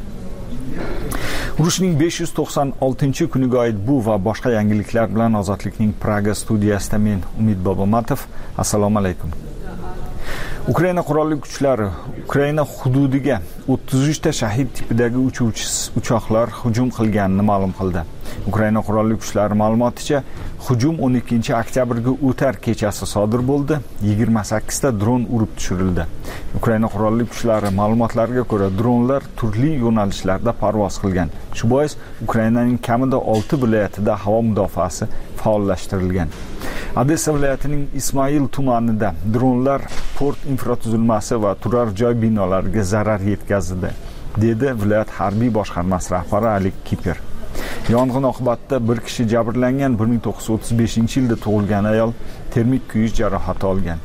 Urushning 596-kuniga oid bu va boshqa yangiliklar bilan Ozodlikning Praga studiyasida men Umid Bobomatov. Assalomu alaykum. Ukraina qurolli kuchlari Ukraina hududiga 33 ta shahid tipidagi uchoqlar hujum qilganini ma'lum qildi. Ukraina qurolli kuchlari ma'lumoticha, hujum 12-oktyabrga o'tar kechasi sodir bo'ldi. 28 ta dron urib tushirildi. Ukraina qurolli kuchlari ma'lumotlariga ko'ra, dronlar turli yo'nalishlarda parvoz qilgan. Shu bois Ukrainaning kamida 6 viloyatida havo mudofaasi faollashtirilgan. Odessa viloyatining Ismoil tumanida dronlar port infratuzilmasi va turar joy binolariga zarar yetkazdi, dedi viloyat harbiy boshqarmasi rahbari Alik Kiper. Yong'in oqibatida bir kishi jabrlangan, 1935-yilda tug'ilgan ayol termik kuyish jarohati olgan.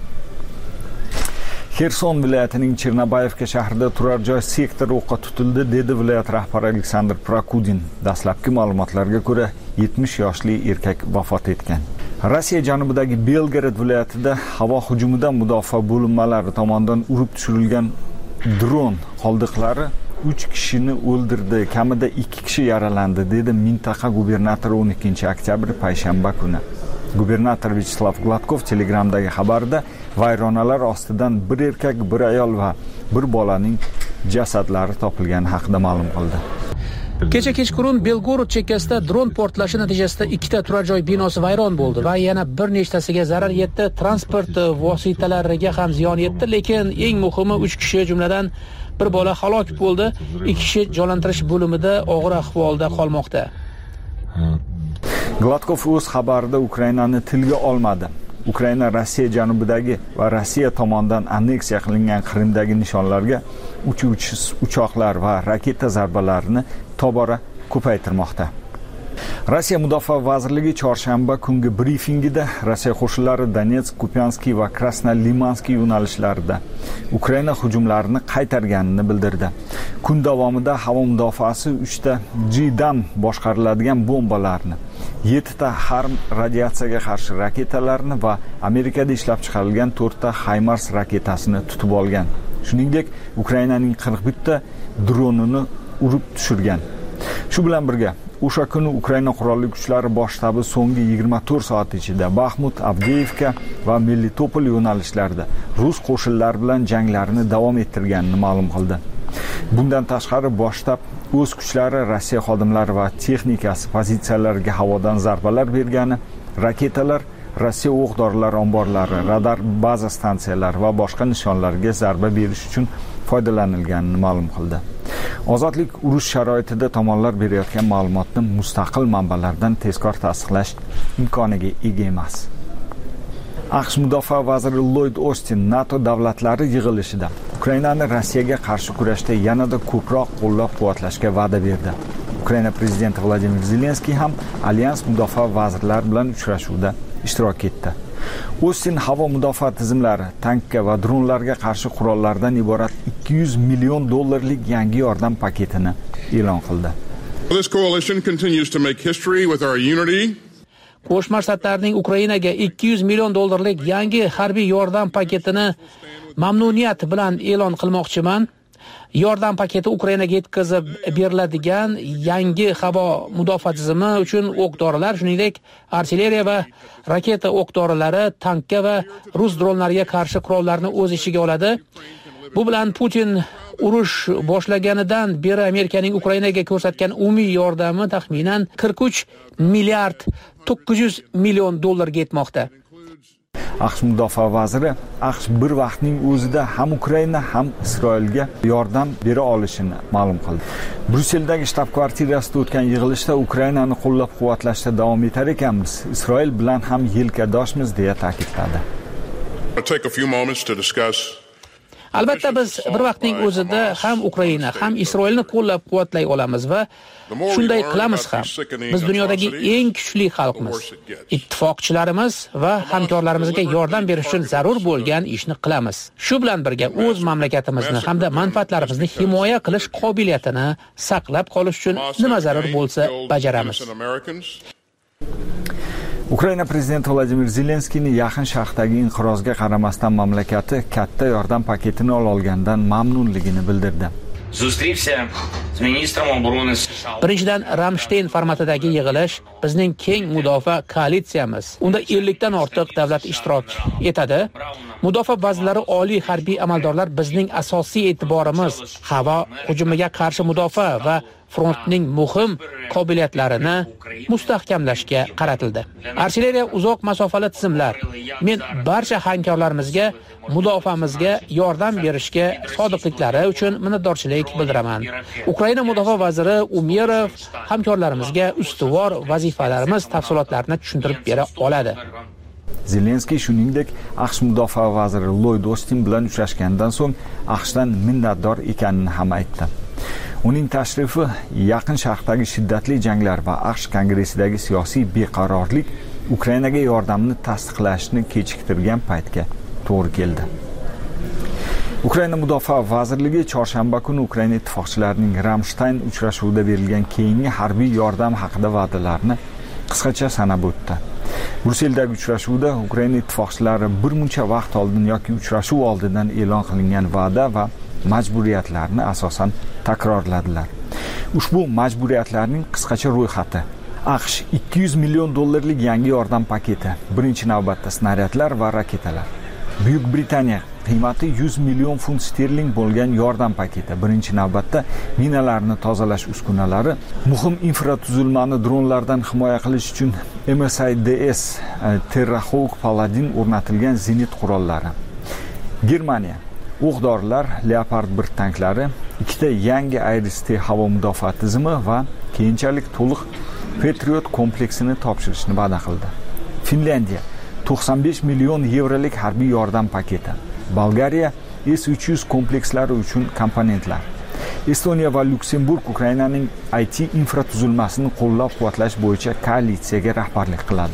Xerson viloyatining Chernobayevka shahrida turar joy sektori o'qqa tutildi, dedi viloyat rahbari Aleksandr Prokudin. Dastlabki ma'lumotlarga ko'ra 70 yoshli erkak vafot etgan. Rossiya janubidagi Belgorod viloyatida havo hujumidan mudofaa bo'linmalari tomonidan urib tushirilgan dron qoldiqlari 3 kishini o'ldirdi, kamida 2 kishi yaralandi, dedi mintaqa gubernatori 12-oktyabr payshanba kuni. Gubernator Vyacheslav Gladkov Telegramdagi xabarida vayronalar ostidan bir erkak, bir ayol va bir bolaning jasadlari topilgani haqida ma'lum qildi. Kecha kechqurun Belgorod chekkasida dron portlashi natijasida 2 ta turar joy binosi vayron bo'ldi va yana bir nechtasiga zarar yetdi. Transport vositalariga ham ziyon yetdi, lekin eng muhimi 3 kishi, jumladan bir bola halok bo'ldi. 2 kishi jonlantirish bo'limida og'ir ahvolda qolmoqda. Gladkov o'z xabarida Ukrainani tilga olmadi. Ukraina Rossiya janubidagi va Rossiya tomonidan anneksiya qilingan Qrimdagi nishonlarga uchuvchi uchoqlar va raketa zarbalarini tobora ko'paytirmoqda. Rossiya Mudofaa vazirligi chorshanba kungi brifingida Rossiya qo'shinlari Donetsk, Kupianskiy va Krasnolimanskiy yo'nalishlarida Ukraina hujumlarini qaytarganini bildirdi. Kun davomida havo mudofaasi 3 ta G-dan boshqariladigan bombalarni, 7 ta Harm radiatsiyaga qarshi raketalarni va Amerikada ishlab chiqarilgan 4 ta HIMARS raketasini tutib olgan. Shuningdek, Ukrainaning 41 ta dronini urib tushirgan. Shu bilan birga o'sha kuni Ukraina qurolli kuchlari bosh shtabi so'nggi 24 soat ichida Baxmut, Avdiivka va Melitopol yo'nalishlarida rus qo'shinlari bilan janglarini davom ettirganini ma'lum qildi. Bundan tashqari bosh shtab o'z kuchlari, Rossiya xodimlari va texnikasi pozitsiyalariga havodan zarbalar bergani, raketalar, Rossiya o'q-dorilar omborlari, radar baza stansiyalari va boshqa nishonlarga zarba berish uchun foydalanilganini ma'lum qildi. Ozodlik urush sharoitida tomonlar berayotgan ma'lumotni mustaqil manbalardan tezkor tasdiqlash imkoniga ega emas. AQSh Mudofaa vaziri Lloyd Austin NATO davlatlari yig'ilishida Ukrainani Rossiyaga qarshi kurashda yanada ko'proq qo'llab-quvvatlashga va'da berdi. Ukraina prezidenti Vladimir Zelenskiy ham alyans mudofaa vazirlari bilan uchrashuvda ishtirok etdi. Austin havo mudofaa tizimlari, tankga va dronlarga qarshi qurollardan iborat $200 million yangi yordam paketini e'lon qildi. This coalition continues to make history with our unity. Qo'shma Shtatlarning Ukrainaga $200 million yangi harbiy yordam paketini mamnuniyat bilan e'lon qilmoqchiman. Yordam paketi Ukrainaga yetkazib beriladigan yangi havo mudofaa tizimi uchun o'q-dorilar, shuningdek, artilleriya va raketa o'q-dorilari, tankka va rus dronlariga qarshi qurollarni o'z ichiga oladi. Bu bilan Putin urush boshlaganidan beri Amerikaning Ukrainaga ko'rsatgan umumiy yordami taxminan $43 milliard $900 million yetmoqda. AQSh mudofaa vaziri AQSh bir vaqtning o'zida ham Ukraina ham Isroilga yordam bera olishini ma'lum qildi. Brusseldagi shtab-kvartirasida o'tgan yig'ilishda Ukrainani qo'llab-quvvatlashda davom etar ekanmiz, Isroil bilan ham yelkadoshmiz deya ta'kidladi. Albatta biz bir vaqtning o'zida ham Ukraina ham Isroilni qo'llab-quvvatlay olamiz va shunday qilamiz ham. Biz dunyodagi eng kuchli xalqmiz. Ittifoqchilarimiz va hamkorlarimizga yordam berish uchun zarur bo'lgan ishni qilamiz. Shu bilan birga o'z mamlakatimizni hamda manfaatlarimizni himoya qilish qobiliyatini saqlab qolish uchun nima zarur bo'lsa bajaramiz. Ukraina prezidenti Vladimir Zelenskiyning Yaqin Sharqdagi inqirozga qaramasdan mamlakati katta yordam paketini olgandan mamnunligini bildirdi. Birinchidan, Ramstein formatidagi yig'ilish bizning keng mudofaa koalitsiyamiz. Unda 50 dan ortiq davlat ishtirok etadi. Mudofaa vazirlari, oliy harbiy amaldorlar bizning asosiy e'tiborimiz havo hujumiga qarshi mudofaa va frontning muhim qobiliyatlarini mustahkamlashga qaratildi. Artilleriya, uzoq masofali tizimlar. Men barcha hamkorlarimizga mudofaamizga yordam berishga sodiqliklari uchun minnatdorchilik bildiraman. Ukraina mudofaa vaziri Umerov hamkorlarimizga ustuvor vazifalarimiz tafsilotlarini tushuntirib bera oladi. Zelenskiy shuningdek AQSh mudofaa vaziri Lloyd Austin bilan uchrashgandan so'ng AQShdan minnatdor ekanini ham aytdi. Uning tashrifi Yaqin Sharqdagi shiddatli janglar va AQSh kongressidagi siyosiy beqarorlik Ukrainaga yordamni tasdiqlashni kechiktirgan paytga to'g'ri keldi. Ukraina mudofaa vazirligi chorshanba kuni Ukraina ittifoqchilarining Ramstein uchrashuvida berilgan keyingi harbiy yordam haqida va'dalarni qisqacha sanab o'tdi. Brusseldagi uchrashuvda Ukraina ittifoqchilari bir muncha vaqt oldin yoki uchrashuv oldidan e'lon qilingan va'da va majburiyatlarni asosan takrorladilar. Ushbu majburiyatlarning qisqacha ro'yxati: AQSh $200 million yangi yordam paketi, birinchi navbatda snaryadlar va raketalar. Buyuk Britaniya qiymati 100 million funt sterling bo'lgan yordam paketi, birinchi navbatda minalarni tozalash uskunalari, muhim infratuzilmani dronlardan himoya qilish uchun MSIDS Terrahawk Paladin o'rnatilgan zenit qurollari. Germaniya o'q-dorilar, Leopard 1 tanklari, 2 ta yangi Iris-T havo mudofaa tizimi va keyinchalik to'liq Patriot kompleksini topshirishni va'da qildi. Finlandiya 95 million yevrolik harbiy yordam paketi. Bolgariya S-300 komplekslari uchun komponentlar. Estoniya va Lyuksemburg Ukrainaning IT infratuzilmasini qo'llab-quvvatlash bo'yicha koalitsiyaga rahbarlik qiladi.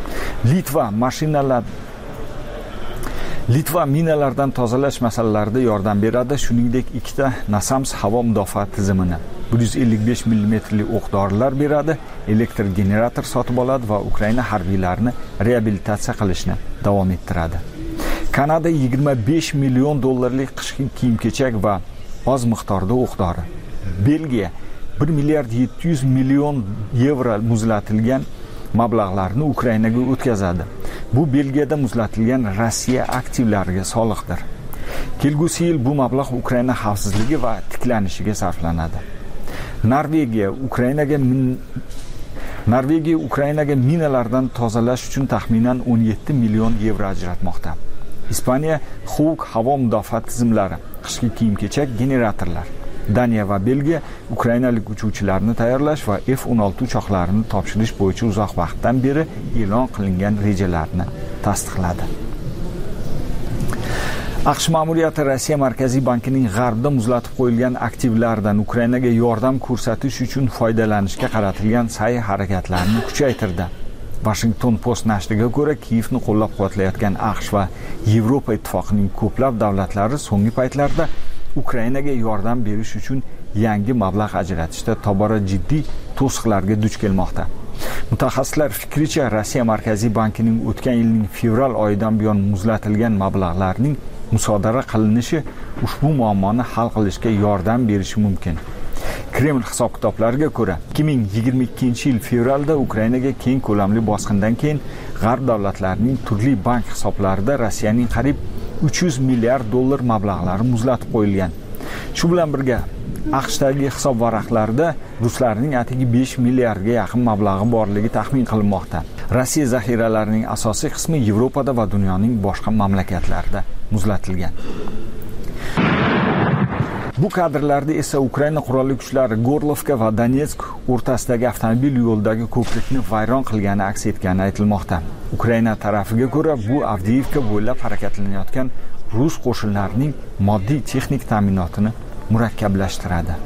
Litva minalardan tozalash masalalarida yordam beradi, shuningdek ikkita NASAMS havo mudofaa tizimini 155 mm o'q-dorilar beradi, elektr generator sotib oladi va Ukraina harbiylarini reabilitatsiya qilishni davom ettiradi. Kanada 25 million dollarlik qishki kiyim-kechak va oz miqdorda o'q-dori. Belgiya 1 milliard 700 million yevro muzlatilgan mablag'larni Ukrainaga o'tkazadi. Bu Belgiyada muzlatilgan Rossiya aktivlariga soliqdir. Kelgusi yil bu mablag' Ukraina xavfsizligi va tiklanishiga sarflanadi. Norvegiya Ukrainaga minalardan tozalash uchun taxminan 17 million yevro ajratmoqda. Ispaniya Hawk havo mudofaa tizimlari, qishki kiyim-kechak, generatorlar. Daniya va Belgiya ukrainalik uchuvchilarni tayyorlash va F-16 uchoqlarini topshirish bo'yicha uzoq vaqtdan beri e'lon qilingan rejalarni tasdiqladi. AQSh ma'muriyati Rossiya Markaziy bankining g'arbda muzlatib qo'yilgan aktivlardan Ukrainaga yordam ko'rsatish uchun foydalanishga qaratilgan sa'y-harakatlarni kuchaytirdi. Washington Post nashriga ko'ra, Kiyevni qo'llab-quvvatlayotgan AQSh va Yevropa ittifoqining ko'plab davlatlari so'nggi paytlarda Ukrainaga yordam berish uchun yangi mablag' ajratishda tobora jiddiy to'siqlarga duch kelmoqda. Mutaxassislar fikricha, Rossiya Markaziy bankining o'tgan yilning fevral oyidan buyon muzlatilgan mablag'larning musodara qilinishi ushbu muammoni hal qilishga yordam berishi mumkin. Kreml hisob-kitoblariga ko'ra, 2022-yil fevralda Ukrainaga keng ko'lamli bosqindan keyin g'arb davlatlarining turli bank hisoblarida Rossiyaning qariyb 300 milliard dollar mablag'lari muzlatib qo'yilgan. Shu bilan birga AQShdagi hisob varaqlarida ruslarning atigi 5 milliardga yaqin mablag'i borligi taxmin qilinmoqda. Rossiya zaxiralarining asosiy qismi Yevropada va dunyoning boshqa mamlakatlarida muzlatilgan. Bu kadrlarda esa Ukraina qurolli kuchlari Gorlovka va Donetsk o'rtasidagi avtomobil yo'lidagi ko'prikni vayron qilgani aks etgani aytilmoqda. Ukraina tarafiga ko'ra, bu Avdiivka bo'ylab harakatlanayotgan rus qo'shinlarining moddiy texnik ta'minotini murakkablashtiradi.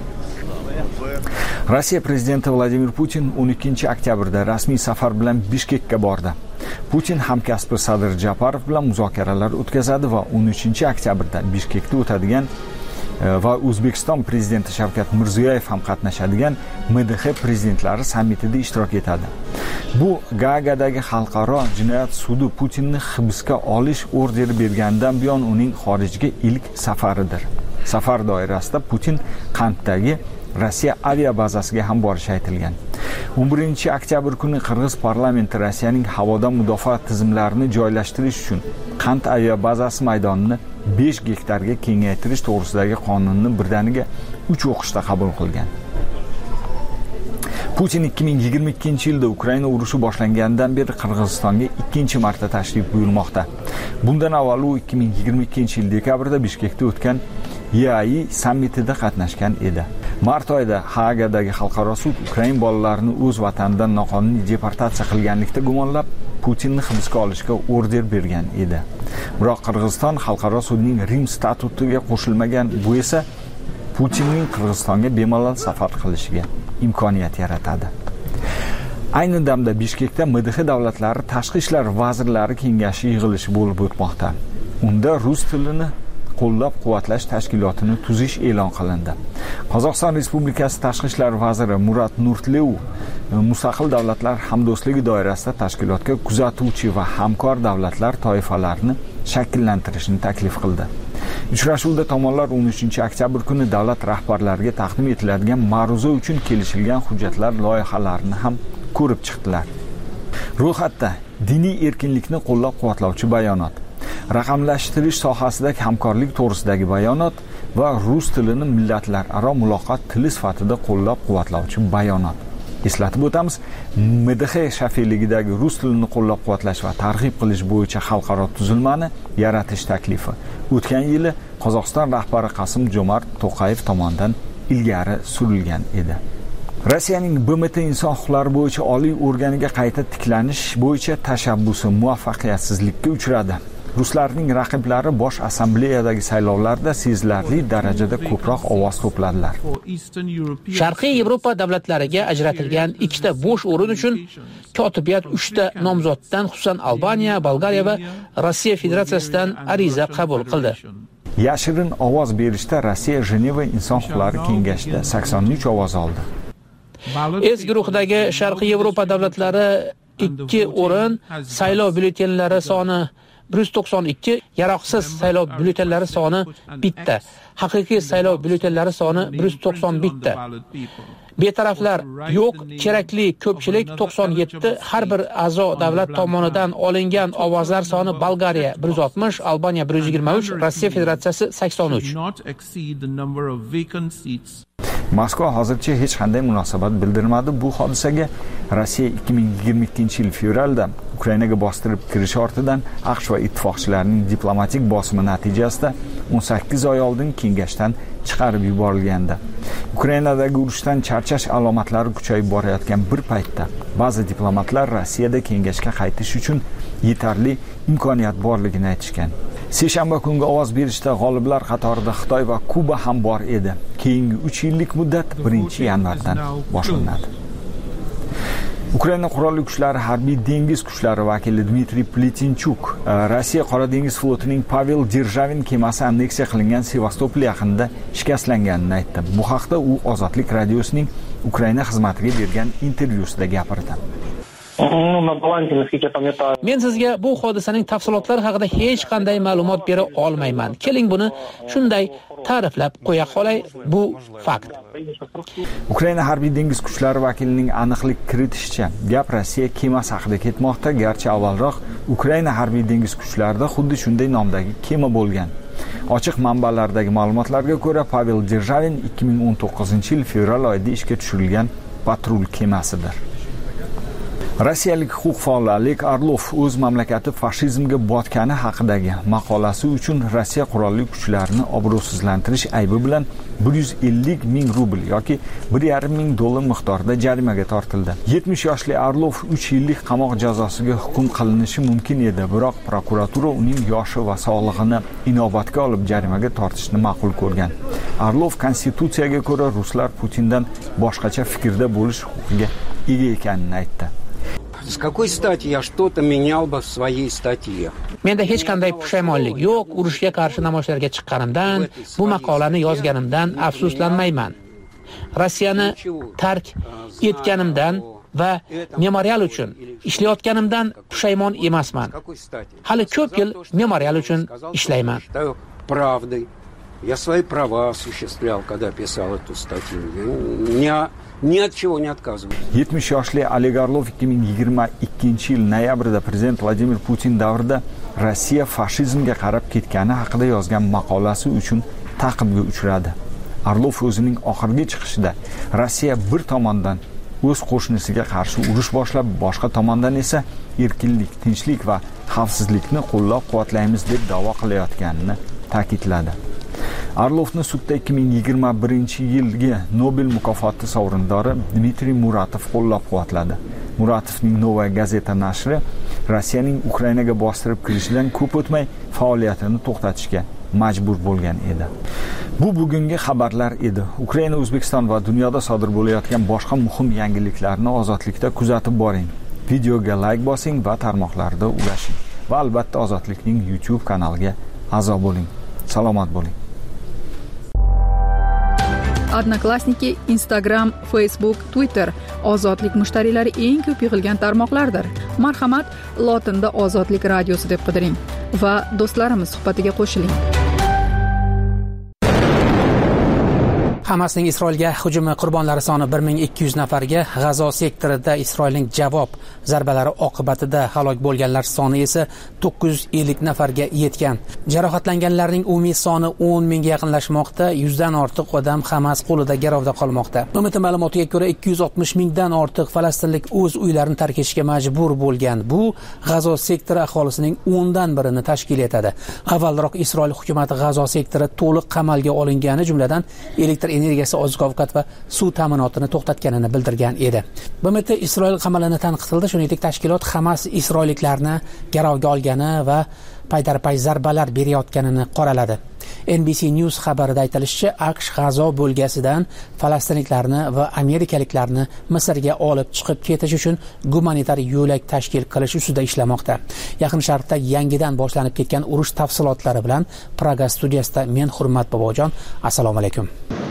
Rossiya prezidenti Vladimir Putin 12-oktyabrda rasmiy safar bilan Bishkekka bordi. Putin hamkasbi Sadir Japarov bilan muzokaralar o'tkazadi va 13-oktyabrda Bishkekda o'tadigan va O'zbekiston prezidenti Shavkat Mirziyoyev ham qatnashadigan MDH prezidentlari sammitida ishtirok etadi. Bu Gaagadagi xalqaro jinoyat sudi Putinni hibsga olish orderi berganidan buyon uning xorijga ilk safaridir. Safar doirasida Putin Qanddagi Rossiya aviabazasiga ham borishi aytilgan. 11-oktyabr kuni Qirg'iz parlamenti Rossiyaning havodan mudofaa tizimlarini joylashtirish uchun Qand aviabazasi maydonini 5 gektarga kengaytirish to'g'risidagi qonunni birdaniga 3 o'qishda qabul qilgan. Putin 2022-yilda Ukraina urushi boshlanganidan beri Qirg'izistonga ikkinchi marta tashrif buyurmoqda. Bundan avval u 2022-yil dekabrda Bishkekda o'tgan EAI sammitida qatnashgan edi. Mart oyida Haagadagi xalqaro sud Ukraina bolalarini o'z vatanidan noqonuniy deportatsiya qilganlikda gumonlab Putinni hibsga olishga order bergan edi. Biroq Qirg'iziston xalqaro sudning Rim statutiga qo'shilmagan, bu esa Putinning Qirg'izistonga bemalol safar qilishiga imkoniyat yaratadi. Ayni damda Bishkekda MDH davlatlari tashqi ishlar vazirlari kengashi yig'ilishi bo'lib o'tmoqda. Unda rus tilini qo'llab-quvvatlash tashkilotini tuzish e'lon qilindi. Qozog'iston Respublikasi Tashqi ishlar vaziri Murat Nurtleu mustaqil davlatlar hamdo'stligi doirasida tashkilotga kuzatuvchi va hamkor davlatlar toifalarini shakllantirishni taklif qildi. Uchrashuvda tomonlar 13-oktyabr kuni davlat rahbarlariga taqdim etiladigan ma'ruza uchun kelishilgan hujjatlar loyihalarini ham ko'rib chiqdilar. Ro'yxatda diniy erkinlikni qo'llab-quvvatlovchi bayonot, raqamlashtirish sohasidagi hamkorlik to'g'risidagi bayonot va rus tilini millatlararo muloqot tili sifatida qo'llab-quvvatlovchi bayonot. Eslatib o'tamiz, MDH shafeligidagi rus tilini qo'llab-quvvatlash va targ'ib qilish bo'yicha xalqaro tuzilmani yaratish taklifi o'tgan yili Qozog'iston rahbari Qasim Jomart To'qayev tomonidan ilgari surilgan edi. Rossiyaning BMT inson huquqlari bo'yicha oliy organiga qayta tiklanish bo'yicha tashabbusi muvaffaqiyatsizlikka uchradi. Ruslarning raqiblari bosh assambleyadagi saylovlarda sezilarli darajada ko'proq ovoz to'pladilar. Sharqiy Yevropa davlatlariga ajratilgan ikkita bo'sh o'rin uchun kotibiyat 3 ta nomzoddan, xususan Albaniya, Bolgariya va Rossiya Federatsiyasidan ariza qabul qildi. Yashirin ovoz berishda Rossiya Jeneva inson huquqlari kengashida 83 ovoz oldi. S guruhidagi Sharqiy Yevropa davlatlari 2 o'rin, saylov byulletenlari soni 192, yaroqsiz saylov byulletenlari soni 1 ta, haqiqiy saylov byulletenlari soni 191 ta. Betaraflar yo'q, kerakli ko'pchilik 97, har bir a'zo davlat tomonidan olingan ovozlar soni Bolgariya 160, Albaniya 123, Rossiya Federatsiyasi 83. Moskva hozircha hech qanday munosabat bildirmadi. Bu hodisaga Rossiya 2022-yil fevralda Ukrainaga bostirib kirish ortidan AQSh va ittifoqchilarining diplomatik bosimi natijasida 18 oy oldin kengashdan chiqarib yuborilgandi. Ukrainadagi urushdan charchash alomatlari kuchayib borayotgan bir paytda ba'zi diplomatlar Rossiyada kengashga qaytish uchun yetarli imkoniyat borligini aytishgan. Seshanba kungi ovoz berishda g'oliblar qatorida Xitoy va Kuba ham bor edi. Keyingi 3 yillik muddat 1-yanvardan boshlanadi. Ukraina qurolli kuchlari harbiy dengiz kuchlari vakili Dmitriy Plitinchuk Rossiya Qora dengiz flotining Pavel Derzhavin kemasi anneksiya qilingan Sevastopol yaqinida shikastlanganini aytdi. Bu haqda u Ozodlik radiosining Ukraina xizmatiga bergan intervyusida gapirdi. Men sizga bu hodisaning tafsilotlari haqida hech qanday ma'lumot bera olmayman. Keling buni shunday ta'riflab qo'ya qolay, bu fakt. Ukraina harbiy dengiz kuchlari vakilining aniqlik kiritishicha, gap Rossiya kemasi haqida ketmoqda, garchi avvalroq Ukraina harbiy dengiz kuchlarida xuddi shunday nomdagi kema bo'lgan. Ochiq manbalardagi ma'lumotlarga ko'ra, Pavel Derzhavin 2019-yil fevral oyida ishga tushirilgan patrul kemasidir. Rossiyalik huquq faoli Oleg Orlov o'z mamlakati fashizmga botgani haqidagi maqolasi uchun Rossiya qurolli kuchlarini obro'sizlantirish aybi bilan 150 ming rubl yoki $1,5 miqdorida jarimaga tortildi. 70 yoshli Orlov 3 yillik qamoq jazosiga hukm qilinishi mumkin edi, biroq prokuratura uning yoshi va sog'lig'ini inobatga olib jarimaga tortishni ma'qul ko'rgan. Orlov konstitutsiyaga ko'ra ruslar Putindan boshqacha fikrda bo'lish huquqiga ega ekanini aytdi. С какой стати я что-то менял бы в своей статье? Menda hech qanday pushaymonlik yo'q. Urushga qarshi namoyishlarga chiqqanimdan, bu maqolani yozganimdan afsuslanmayman. Rossiyani tark etganimdan va memorial uchun ishlayotganimdan pushaymon emasman. Hali ko'p yil memorial uchun ishlayman. Я свои права осуществлял, когда писал эту статью. Ни от чего не отказываюсь. 70 yoshli Oleg Orlov 2022-yil noyabrda prezident Vladimir Putin davrida Rossiya fashizmga qarab ketgani haqida yozgan maqolasi uchun ta'qibga uchradi. Orlov o'zining oxirgi chiqishida Rossiya bir tomondan o'z qo'shnisiga qarshi urush boshlab, boshqa tomondan esa erkinlik, tinchlik va xavfsizlikni qo'llab-quvvatlaymiz deb da'vo qilayotganini ta'kidladi. Orlovni sudda 2021-yilgi Nobel mukofoti sovrindori Dmitriy Muratov qo'llab-quvvatladi. Muratovning Novaya gazeta nashri Rossiyaning Ukrainaga bostirib kirishidan ko'p o'tmay faoliyatini to'xtatishga majbur bo'lgan edi. Bu bugungi xabarlar edi. Ukraina, O'zbekiston va dunyoda sodir bo'layotgan boshqa muhim yangiliklarni Ozodlikda kuzatib boring. Videoga like bosing va tarmoqlarda ulashing. Va albatta Ozodlikning YouTube kanaliga a'zo bo'ling. Salomat bo'ling. Odnoklassniki, Instagram, Facebook, Twitter ozodlik mushtariylari eng ko'p yig'ilgan tarmoqlardir. Marhamat, lotinda Ozodlik radiosi deb qidiring va do'stlarimiz suhbatiga qo'shiling. Hamasning Isroilga hujumi qurbonlari soni 1200 nafarga, G'azo sektorida Isroilning javob zarbalari oqibatida halok bo'lganlar soni esa 950 nafarga yetgan. Jarohatlanganlarning umumiy soni 10 mingga yaqinlashmoqda, 100 dan ortiq odam Hamas qo'lida garovda qolmoqda. BMT ma'lumotiga ko'ra 260 mingdan ortiq falastinlik o'z uylarini tark etishga majbur bo'lgan. Bu G'azo sektori aholisining 10 dan birini tashkil etadi. Avvalroq Isroil hukumati G'azo sektori to'liq qamalga olingani, jumladan elektr energiyasi, oziq-ovqat va suv ta'minotini to'xtatganini bildirgan edi. BMT Isroil qamalini tanqid qildi. Shuningdek, tashkilot Hamas isroilliklarni garovga olgani va paydarpay zarbalar berayotganini qoraladi. NBC News xabarida aytilishicha, AQSh G'azo bo'lgasidan falastinliklarni va amerikaliklarni Misrga olib chiqib ketish uchun gumanitar yo'lak tashkil qilish ustida ishlamoqda. Yaqin Sharqda yangidan boshlanib ketgan urush tafsilotlari bilan Praga studiyasida men Hurmat Bobojon. Assalomu alaykum.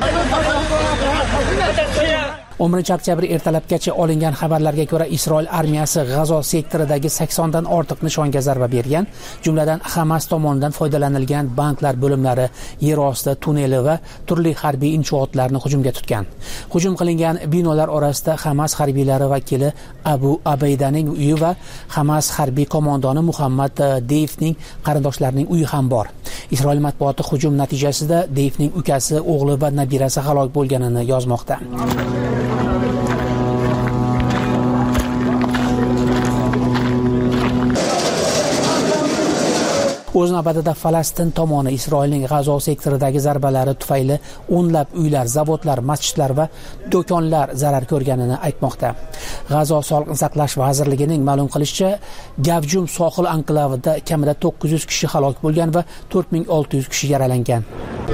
11 oktyabr ertalabgacha olingan xabarlarga ko'ra, Isroil armiyasi G'azo sektoridagi 80 dan ortiq nishonga zarba bergan, jumladan Hamas tomonidan foydalanilgan banklar bo'limlari, yer osti tunneli va turli harbiy inshootlarni hujumga tutgan. Hujum qilingan binolar orasida Hamas harbiylari vakili Abu Abaydaning uyi va Hamas harbiy qo'mondoni Muhammad Deyfning qarindoshlarining uyi ham bor. Isroil matbuoti hujum natijasida Deyfning ukasi, o'g'li va nabirasi halok bo'lganini yozmoqda. O'z navbatida Falastin tomoni Isroilning G'azo sektoridagi zarbalari tufayli o'nlab uylar, zavodlar, masjidlar va do'konlar zarar ko'rganini aytmoqda. G'azo Sog'liqni saqlash vazirligining ma'lum qilishicha, Gavjum sohil anklavida kamida 900 kishi halok bo'lgan va 4600 kishi yaralangan.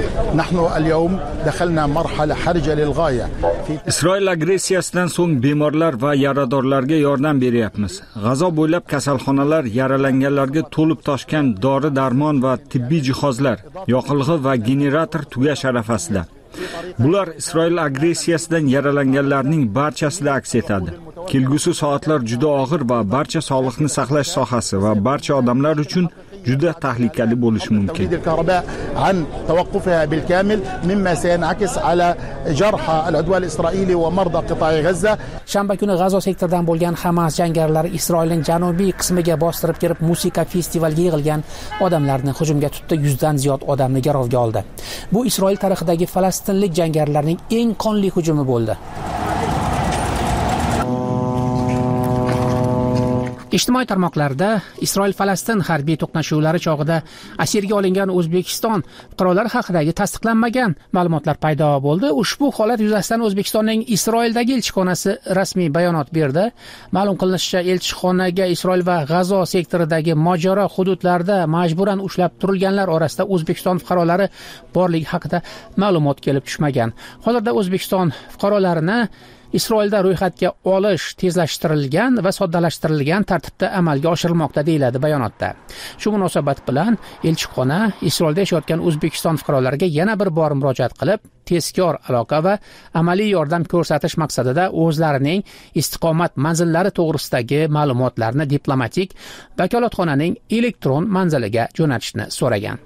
Isroil agressiyasidan so'ng bemorlar va yaradorlarga yordam beryapmiz. G'azo bo'ylab kasalxonalar yaralanganlarga to'lib toshgan dori-darmon va tibbiy jihozlar, yoqilg'i va generator tugash arafasida. Bular Isroil agressiyasidan yaralanganlarning barchasida aks etadi. Kelgusi soatlar juda og'ir va barcha sog'liqni saqlash sohasi va barcha odamlar uchun juda tahlikali bo'lishi mumkin. Shanba kuni G'azo sektoridan bo'lgan Hamas jangarilari Isroilning janubiy qismiga bostirib kirib, musiqa festivaliga yig'ilgan odamlarni hujumga tutdi. 100 dan ziyod odamni garovga oldi. Bu Isroil tarixidagi falastinlik jangarilarning eng qonli hujumi bo'ldi. Ijtimoiy tarmoqlarda Isroil-Falastin harbiy to'qnashuvlari chog'ida asirga olingan O'zbekiston fuqarolari haqidagi tasdiqlanmagan ma'lumotlar paydo bo'ldi. Ushbu holat yuzasidan O'zbekistonning Isroildagi elchixonasi rasmiy bayonot berdi. Ma'lum qilinishicha, elchixonaga Isroil va G'azo sektoridagi mojaro hududlarda majburan ushlab turilganlar orasida O'zbekiston fuqarolari borligi haqida ma'lumot kelib tushmagan. Hozirda O'zbekiston fuqarolarini Isroilda ro'yxatga olish tezlashtirilgan va soddalashtirilgan tartibda amalga oshirilmoqda deyiladi bayonotda. Shu munosabat bilan elchixona Isroilda yashayotgan O'zbekiston fuqarolariga yana bir bor murojaat qilib, tezkor aloqa va amaliy yordam ko'rsatish maqsadida o'zlarining istiqomat manzillari to'g'risidagi ma'lumotlarni diplomatik vakolatxonaning elektron manziliga jo'natishni so'ragan.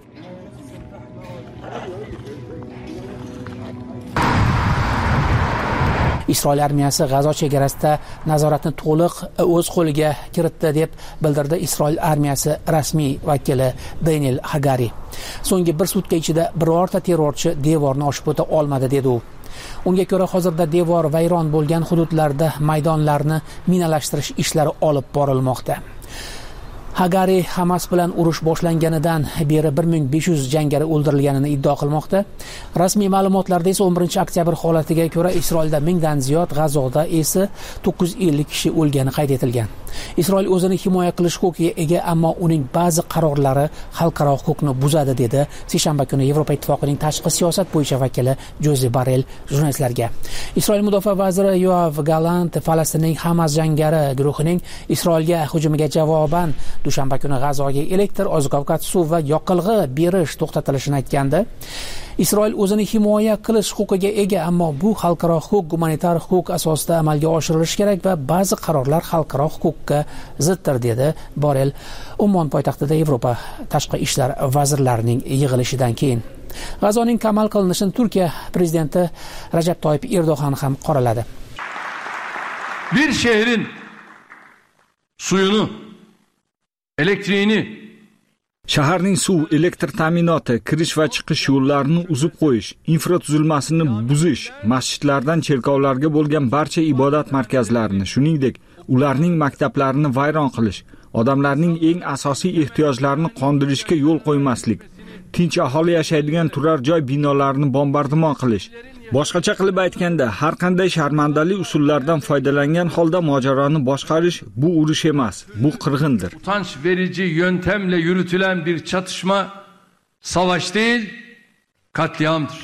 Isroil armiyasi G'azo chegarasida nazoratni to'liq o'z qo'liga kiritdi deb bildirdi Isroil armiyasi rasmiy vakili Daniel Hagari. So'nggi bir sutka ichida birorta terrorchi devorni oshib o'ta olmadi dedi u. Unga ko'ra, hozirda devor vayron bo'lgan hududlarda maydonlarni minalashtirish ishlari olib borilmoqda. Hagari Hamas bilan urush boshlanganidan beri 1500 jangari o'ldirilganini iddao qilmoqda. Rasmiy ma'lumotlarda esa 11 oktyabr holatiga ko'ra Isroilda 1000 dan ziyod, G'azoda esa 950 kishi o'lgani qayd etilgan. Isroil o'zini himoya qilish huquqiga ega, ammo uning ba'zi qarorlari xalqaro huquqni buzadi dedi seshanba kuni Yevropa Ittifoqining tashqi siyosat bo'yicha vakili Jose Borrell jurnalistlarga. Isroil mudofaa vaziri Yoav Galant Falastinning Hamas jangari guruhining Isroilga hujumiga javoban dushanba kuni G'azoga elektr, oziq-ovqat, suv va yoqilg'i berish to'xtatilishini aytgandi. Isroil o'zini himoya qilish huquqiga ega, ammo bu xalqaro huquq, gumanitar huquq asosida amalga oshirilishi kerak va ba'zi qarorlar xalqaro huquqqa ziddir dedi Borrell Ummon poytaxtida Yevropa tashqi ishlar vazirlarining yig'ilishidan keyin. G'azoning qamal qilinishini Turkiya prezidenti Rajab Toyyib Erdo'g'an ham qoraladi. Bir şehrin suyunu, elektriğini, shaharning suv, elektr ta'minoti, kirish va chiqish yo'llarini uzib qo'yish, infratuzilmasini buzish, masjidlardan cherkovlarga bo'lgan barcha ibodat markazlarini, shuningdek, ularning maktablarini vayron qilish, odamlarning eng asosiy ehtiyojlarini qondirishga yo'l qo'ymaslik, tinch aholi yashaydigan turar joy binolarini bombardimon qilish. Boshqacha qilib aytganda, har qanday sharmandali usullardan foydalangan holda mojaroni boshqarish bu urush emas, bu qirg'indir. Utanç verici yöntemle yürütülen bir çatışma savaş değil, katliamdır.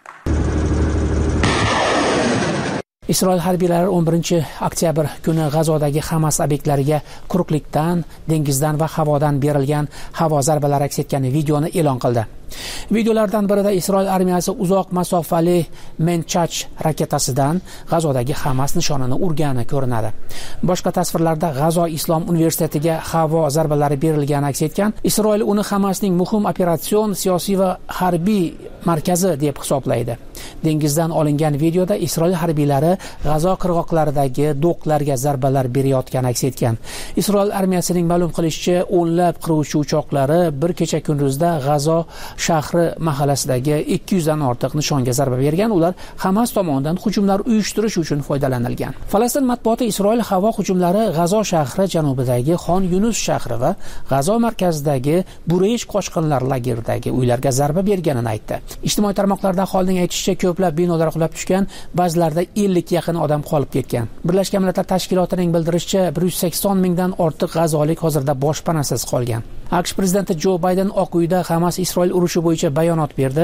Isroil harbiylari 11 oktyabr kuni G'azodagi Hamas obyektlariga quruqlikdan, dengizdan va havodan berilgan havo zarbalari aks etgan videoni e'lon qildi. Videolardan birida Isroil armiyasi uzoq masofali Menchach raketasidan G'azodagi Hamas nishonini urgani ko'rinadi. Boshqa tasvirlarda G'azo Islom universitetiga havo zarbalari berilgani aks etgan. Isroil uni Hamasning muhim operatsion, siyosiy va harbiy markazi deb hisoblaydi. Dengizdan olingan videoda Isroil harbiylari G'azo qirg'oqlaridagi do'qlarga zarbalar berayotgani aks etgan. Isroil armiyasining ma'lum qilishicha, o'nlab qiruvchi uchoqlari bir kecha kunduzda G'azo shahri mahallasidagi 200 dan ortiq nishonga zarba bergan. Ular Hamas tomonidan hujumlar uyushtirish uchun foydalanilgan. Falastin matbuoti Isroil havo hujumlari G'azo shahri janubidagi Xon Yunus shahri va G'azo markazidagi Bureysh qochqinlar lageridagi uylarga zarba berganini aytdi. Ijtimoiy tarmoqlarda aholining aytishicha, ko'plab binolar qulab tushgan, ba'zilarida 50 ga yaqin odam qolib ketgan. Birlashgan Millatlar Tashkilotining bildirishicha, 180 mingdan ortiq g'azolik hozirda boshpanasiz qolgan. AQSh prezidenti Jo Bayden Oq uyda Hamas Isroil urushi bo'yicha bayonot berdi.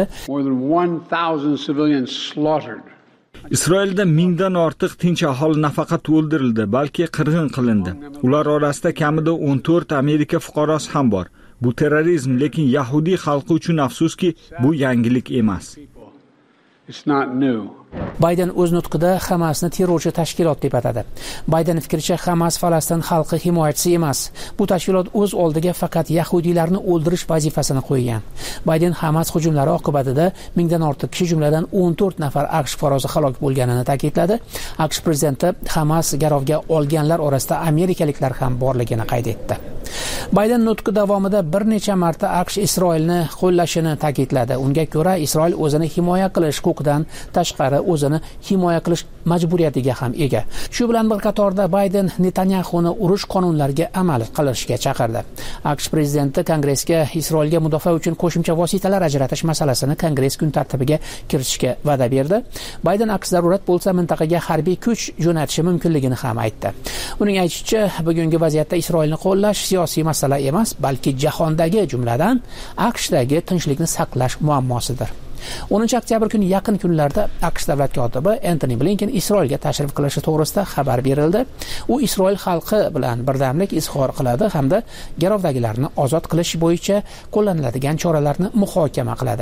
Isroilda 1000 dan ortiq tinch aholi nafaqat o'ldirildi, balki qirg'in qilindi. Ular orasida kamida 14 Amerika fuqarosi ham bor. Bu terrorizm, lekin Yahudiy xalqi uchun afsuski, bu yangilik emas. Bayden o'z nutqida Hamasni terrorchi tashkilot deb atadi. Bayden fikricha, Hamas Falastin xalqi himoyachisi emas. Bu tashkilot o'z oldiga faqat yahudiylarni o'ldirish vazifasini qo'ygan. Bayden Hamas hujumlari oqibatida 1000 dan ortiq kishi, jumladan 14 nafar AQSh fuqarosi halok bo'lganini ta'kidladi. AQSh prezidenti Hamas garovga olganlar orasida amerikaliklar ham borligini qayd etdi. Bayden nutqi davomida bir necha marta AQSh Isroilni qo'llashini ta'kidladi. Unga ko'ra, Isroil o'zini himoya qilish huquqidan tashqari o'zini himoya qilish majburiyatiga ham ega. Shu bilan bir qatorda Bayden Netanyahuni urush qonunlariga amal qilishga chaqirdi. AQSh prezidenti Kongressga Isroilga mudofaa uchun qo'shimcha vositalar ajratish masalasini Kongress kun tartibiga kiritishga va'da berdi. Bayden aks zarurat bo'lsa mintaqaga harbiy kuch jo'natishi mumkinligini ham aytdi. Uning aytishicha, bugungi vaziyatda Isroilni qo'llash siyosiy masala emas, balki jahondagi, jumladan AQShdagi tinchlikni saqlash muammosidir. 10 oktyabr kuni yaqin kunlarda AQSh davlat kotibi Antony Blinken Isroilga tashrif qilishi to'g'risida xabar berildi. U Isroil xalqi bilan birdamlik izhor qiladi hamda garovdagilarni ozod qilish bo'yicha qo'llaniladigan choralarni muhokama qiladi.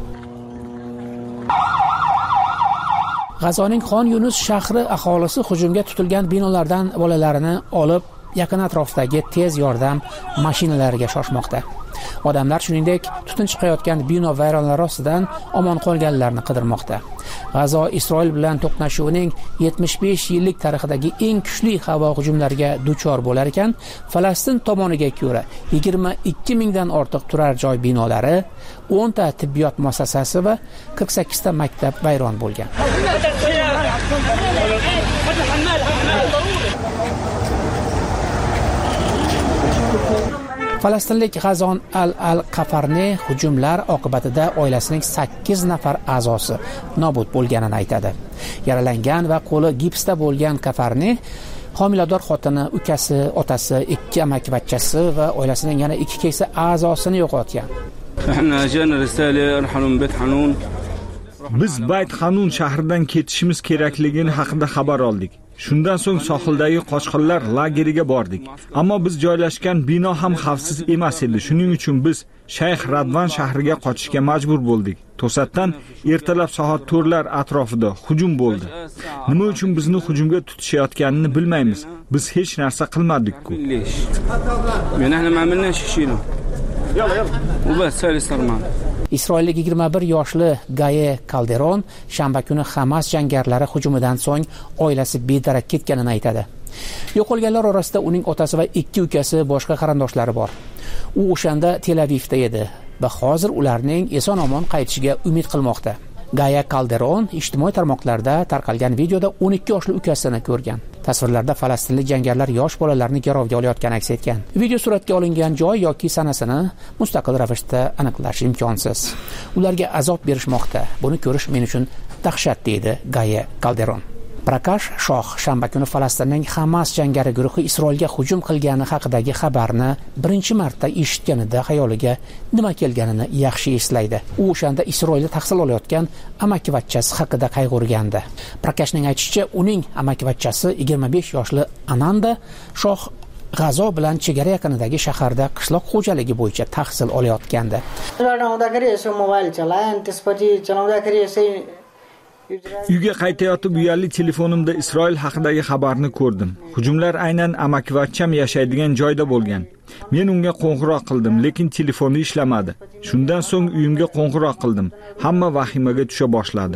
G'azoning Xon Yunus shahri aholisi hujumga tutilgan binolardan bolalarini olib yaqin atrofdagi tez yordam mashinalariga shoshmoqda. Odamlar shuningdek tutun chiqayotgan bino vayronlari ostidan omon qolganlarni qidirmoqda. G'azo Isroil bilan to'qnashuvining 75 yillik tarixidagi eng kuchli havo hujumlariga duchor bo'lar ekan, Falastin tomoniga ko'ra 22 mingdan ortiq turar joy binolari, 10 ta tibbiyot muassasasi va 48 ta maktab vayron bo'lgan. Falastinlik G'azon al-Qafarni hujumlar oqibatida oilasining 8 nafar a'zosi nobud bo'lganini aytadi. Yaralangan va qo'li gipsda bo'lgan Qafarni homilador xotini, ukasi, otasi, 2 amakivachchasi va oilasining yana 2 keksa a'zosini yo'qotgan. Biz Bayt Hanun shahridan ketishimiz kerakligini haqida xabar oldik. Shundan so'ng sohildagi qochqinlar lageriga bordik. Ammo biz joylashgan bino ham xavfsiz emas edi. Shuning uchun biz Shayx Radvan shahriga qochishga majbur bo'ldik. To'satdan ertalab soat 4lar atrofida hujum bo'ldi. Nima uchun bizni hujumga tutishayotganini bilmaymiz. Biz hech narsa qilmadik-ku. Isroillik 21 yoshli Gaye Calderon shanba kuni Hamas jangarlari hujumidan so'ng oilasi bedarak ketganini aytadi. Yo'qolganlar orasida uning otasi va 2 ukasi, boshqa qarindoshlari bor. U o'shanda Tel Avivda edi va hozir ularning eson-omon qaytishiga umid qilmoqda. Gaya Calderon ijtimoiy tarmoqlarda tarqalgan videoda 12 yoshli ukasini ko'rgan. Tasvirlarda falastinlik jangarilar yosh bolalarni garovga olayotgani aks etgan. Video suratga olingan joy yoki sanasini mustaqil ravishda aniqlash imkonsiz. Ularga azob berishmoqda. Buni ko'rish men uchun dahshat, deydi Gaya Calderon. Prakash Shoh shanba kuni Falastinning Hamas jangari guruhi Isroilga hujum qilgani haqidagi xabarni birinchi marta eshitganida xayoliga nima kelganini yaxshi eslaydi. U o'shanda Isroilda tahsil olayotgan amakivachchasi haqida qayg'urgandi. Prakashning aytishicha, uning amakivachchasi 25 yoshli Ananda Shoh G'azo bilan chegara yaqinidagi shaharda qishloq xo'jaligi bo'yicha tahsil olayotgandi. Uyga qaytayotib uyali telefonimda Isroil haqidagi xabarni ko'rdim. Hujumlar aynan amakivachcham yashaydigan joyda bo'lgan. Men unga qo'ng'iroq qildim, lekin telefoni ishlamadi. Shundan so'ng uyimga qo'ng'iroq qildim. Hamma vahimaga tusha boshladi.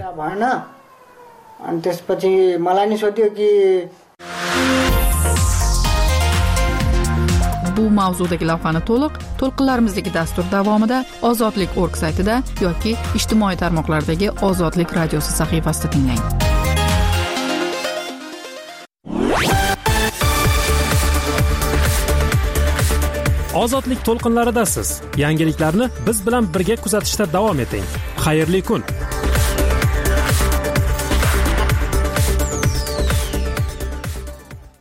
Bu mavzudagi lavhani to'lqinlarimizdagi dastur davomida Ozodlik.org saytida yoki ijtimoiy tarmoqlardagi Ozodlik radiosi sahifasida tinglang. Ozodlik to'lqinlaridasiz. Yangiliklarni biz bilan birga kuzatishda davom eting. Xayrli kun.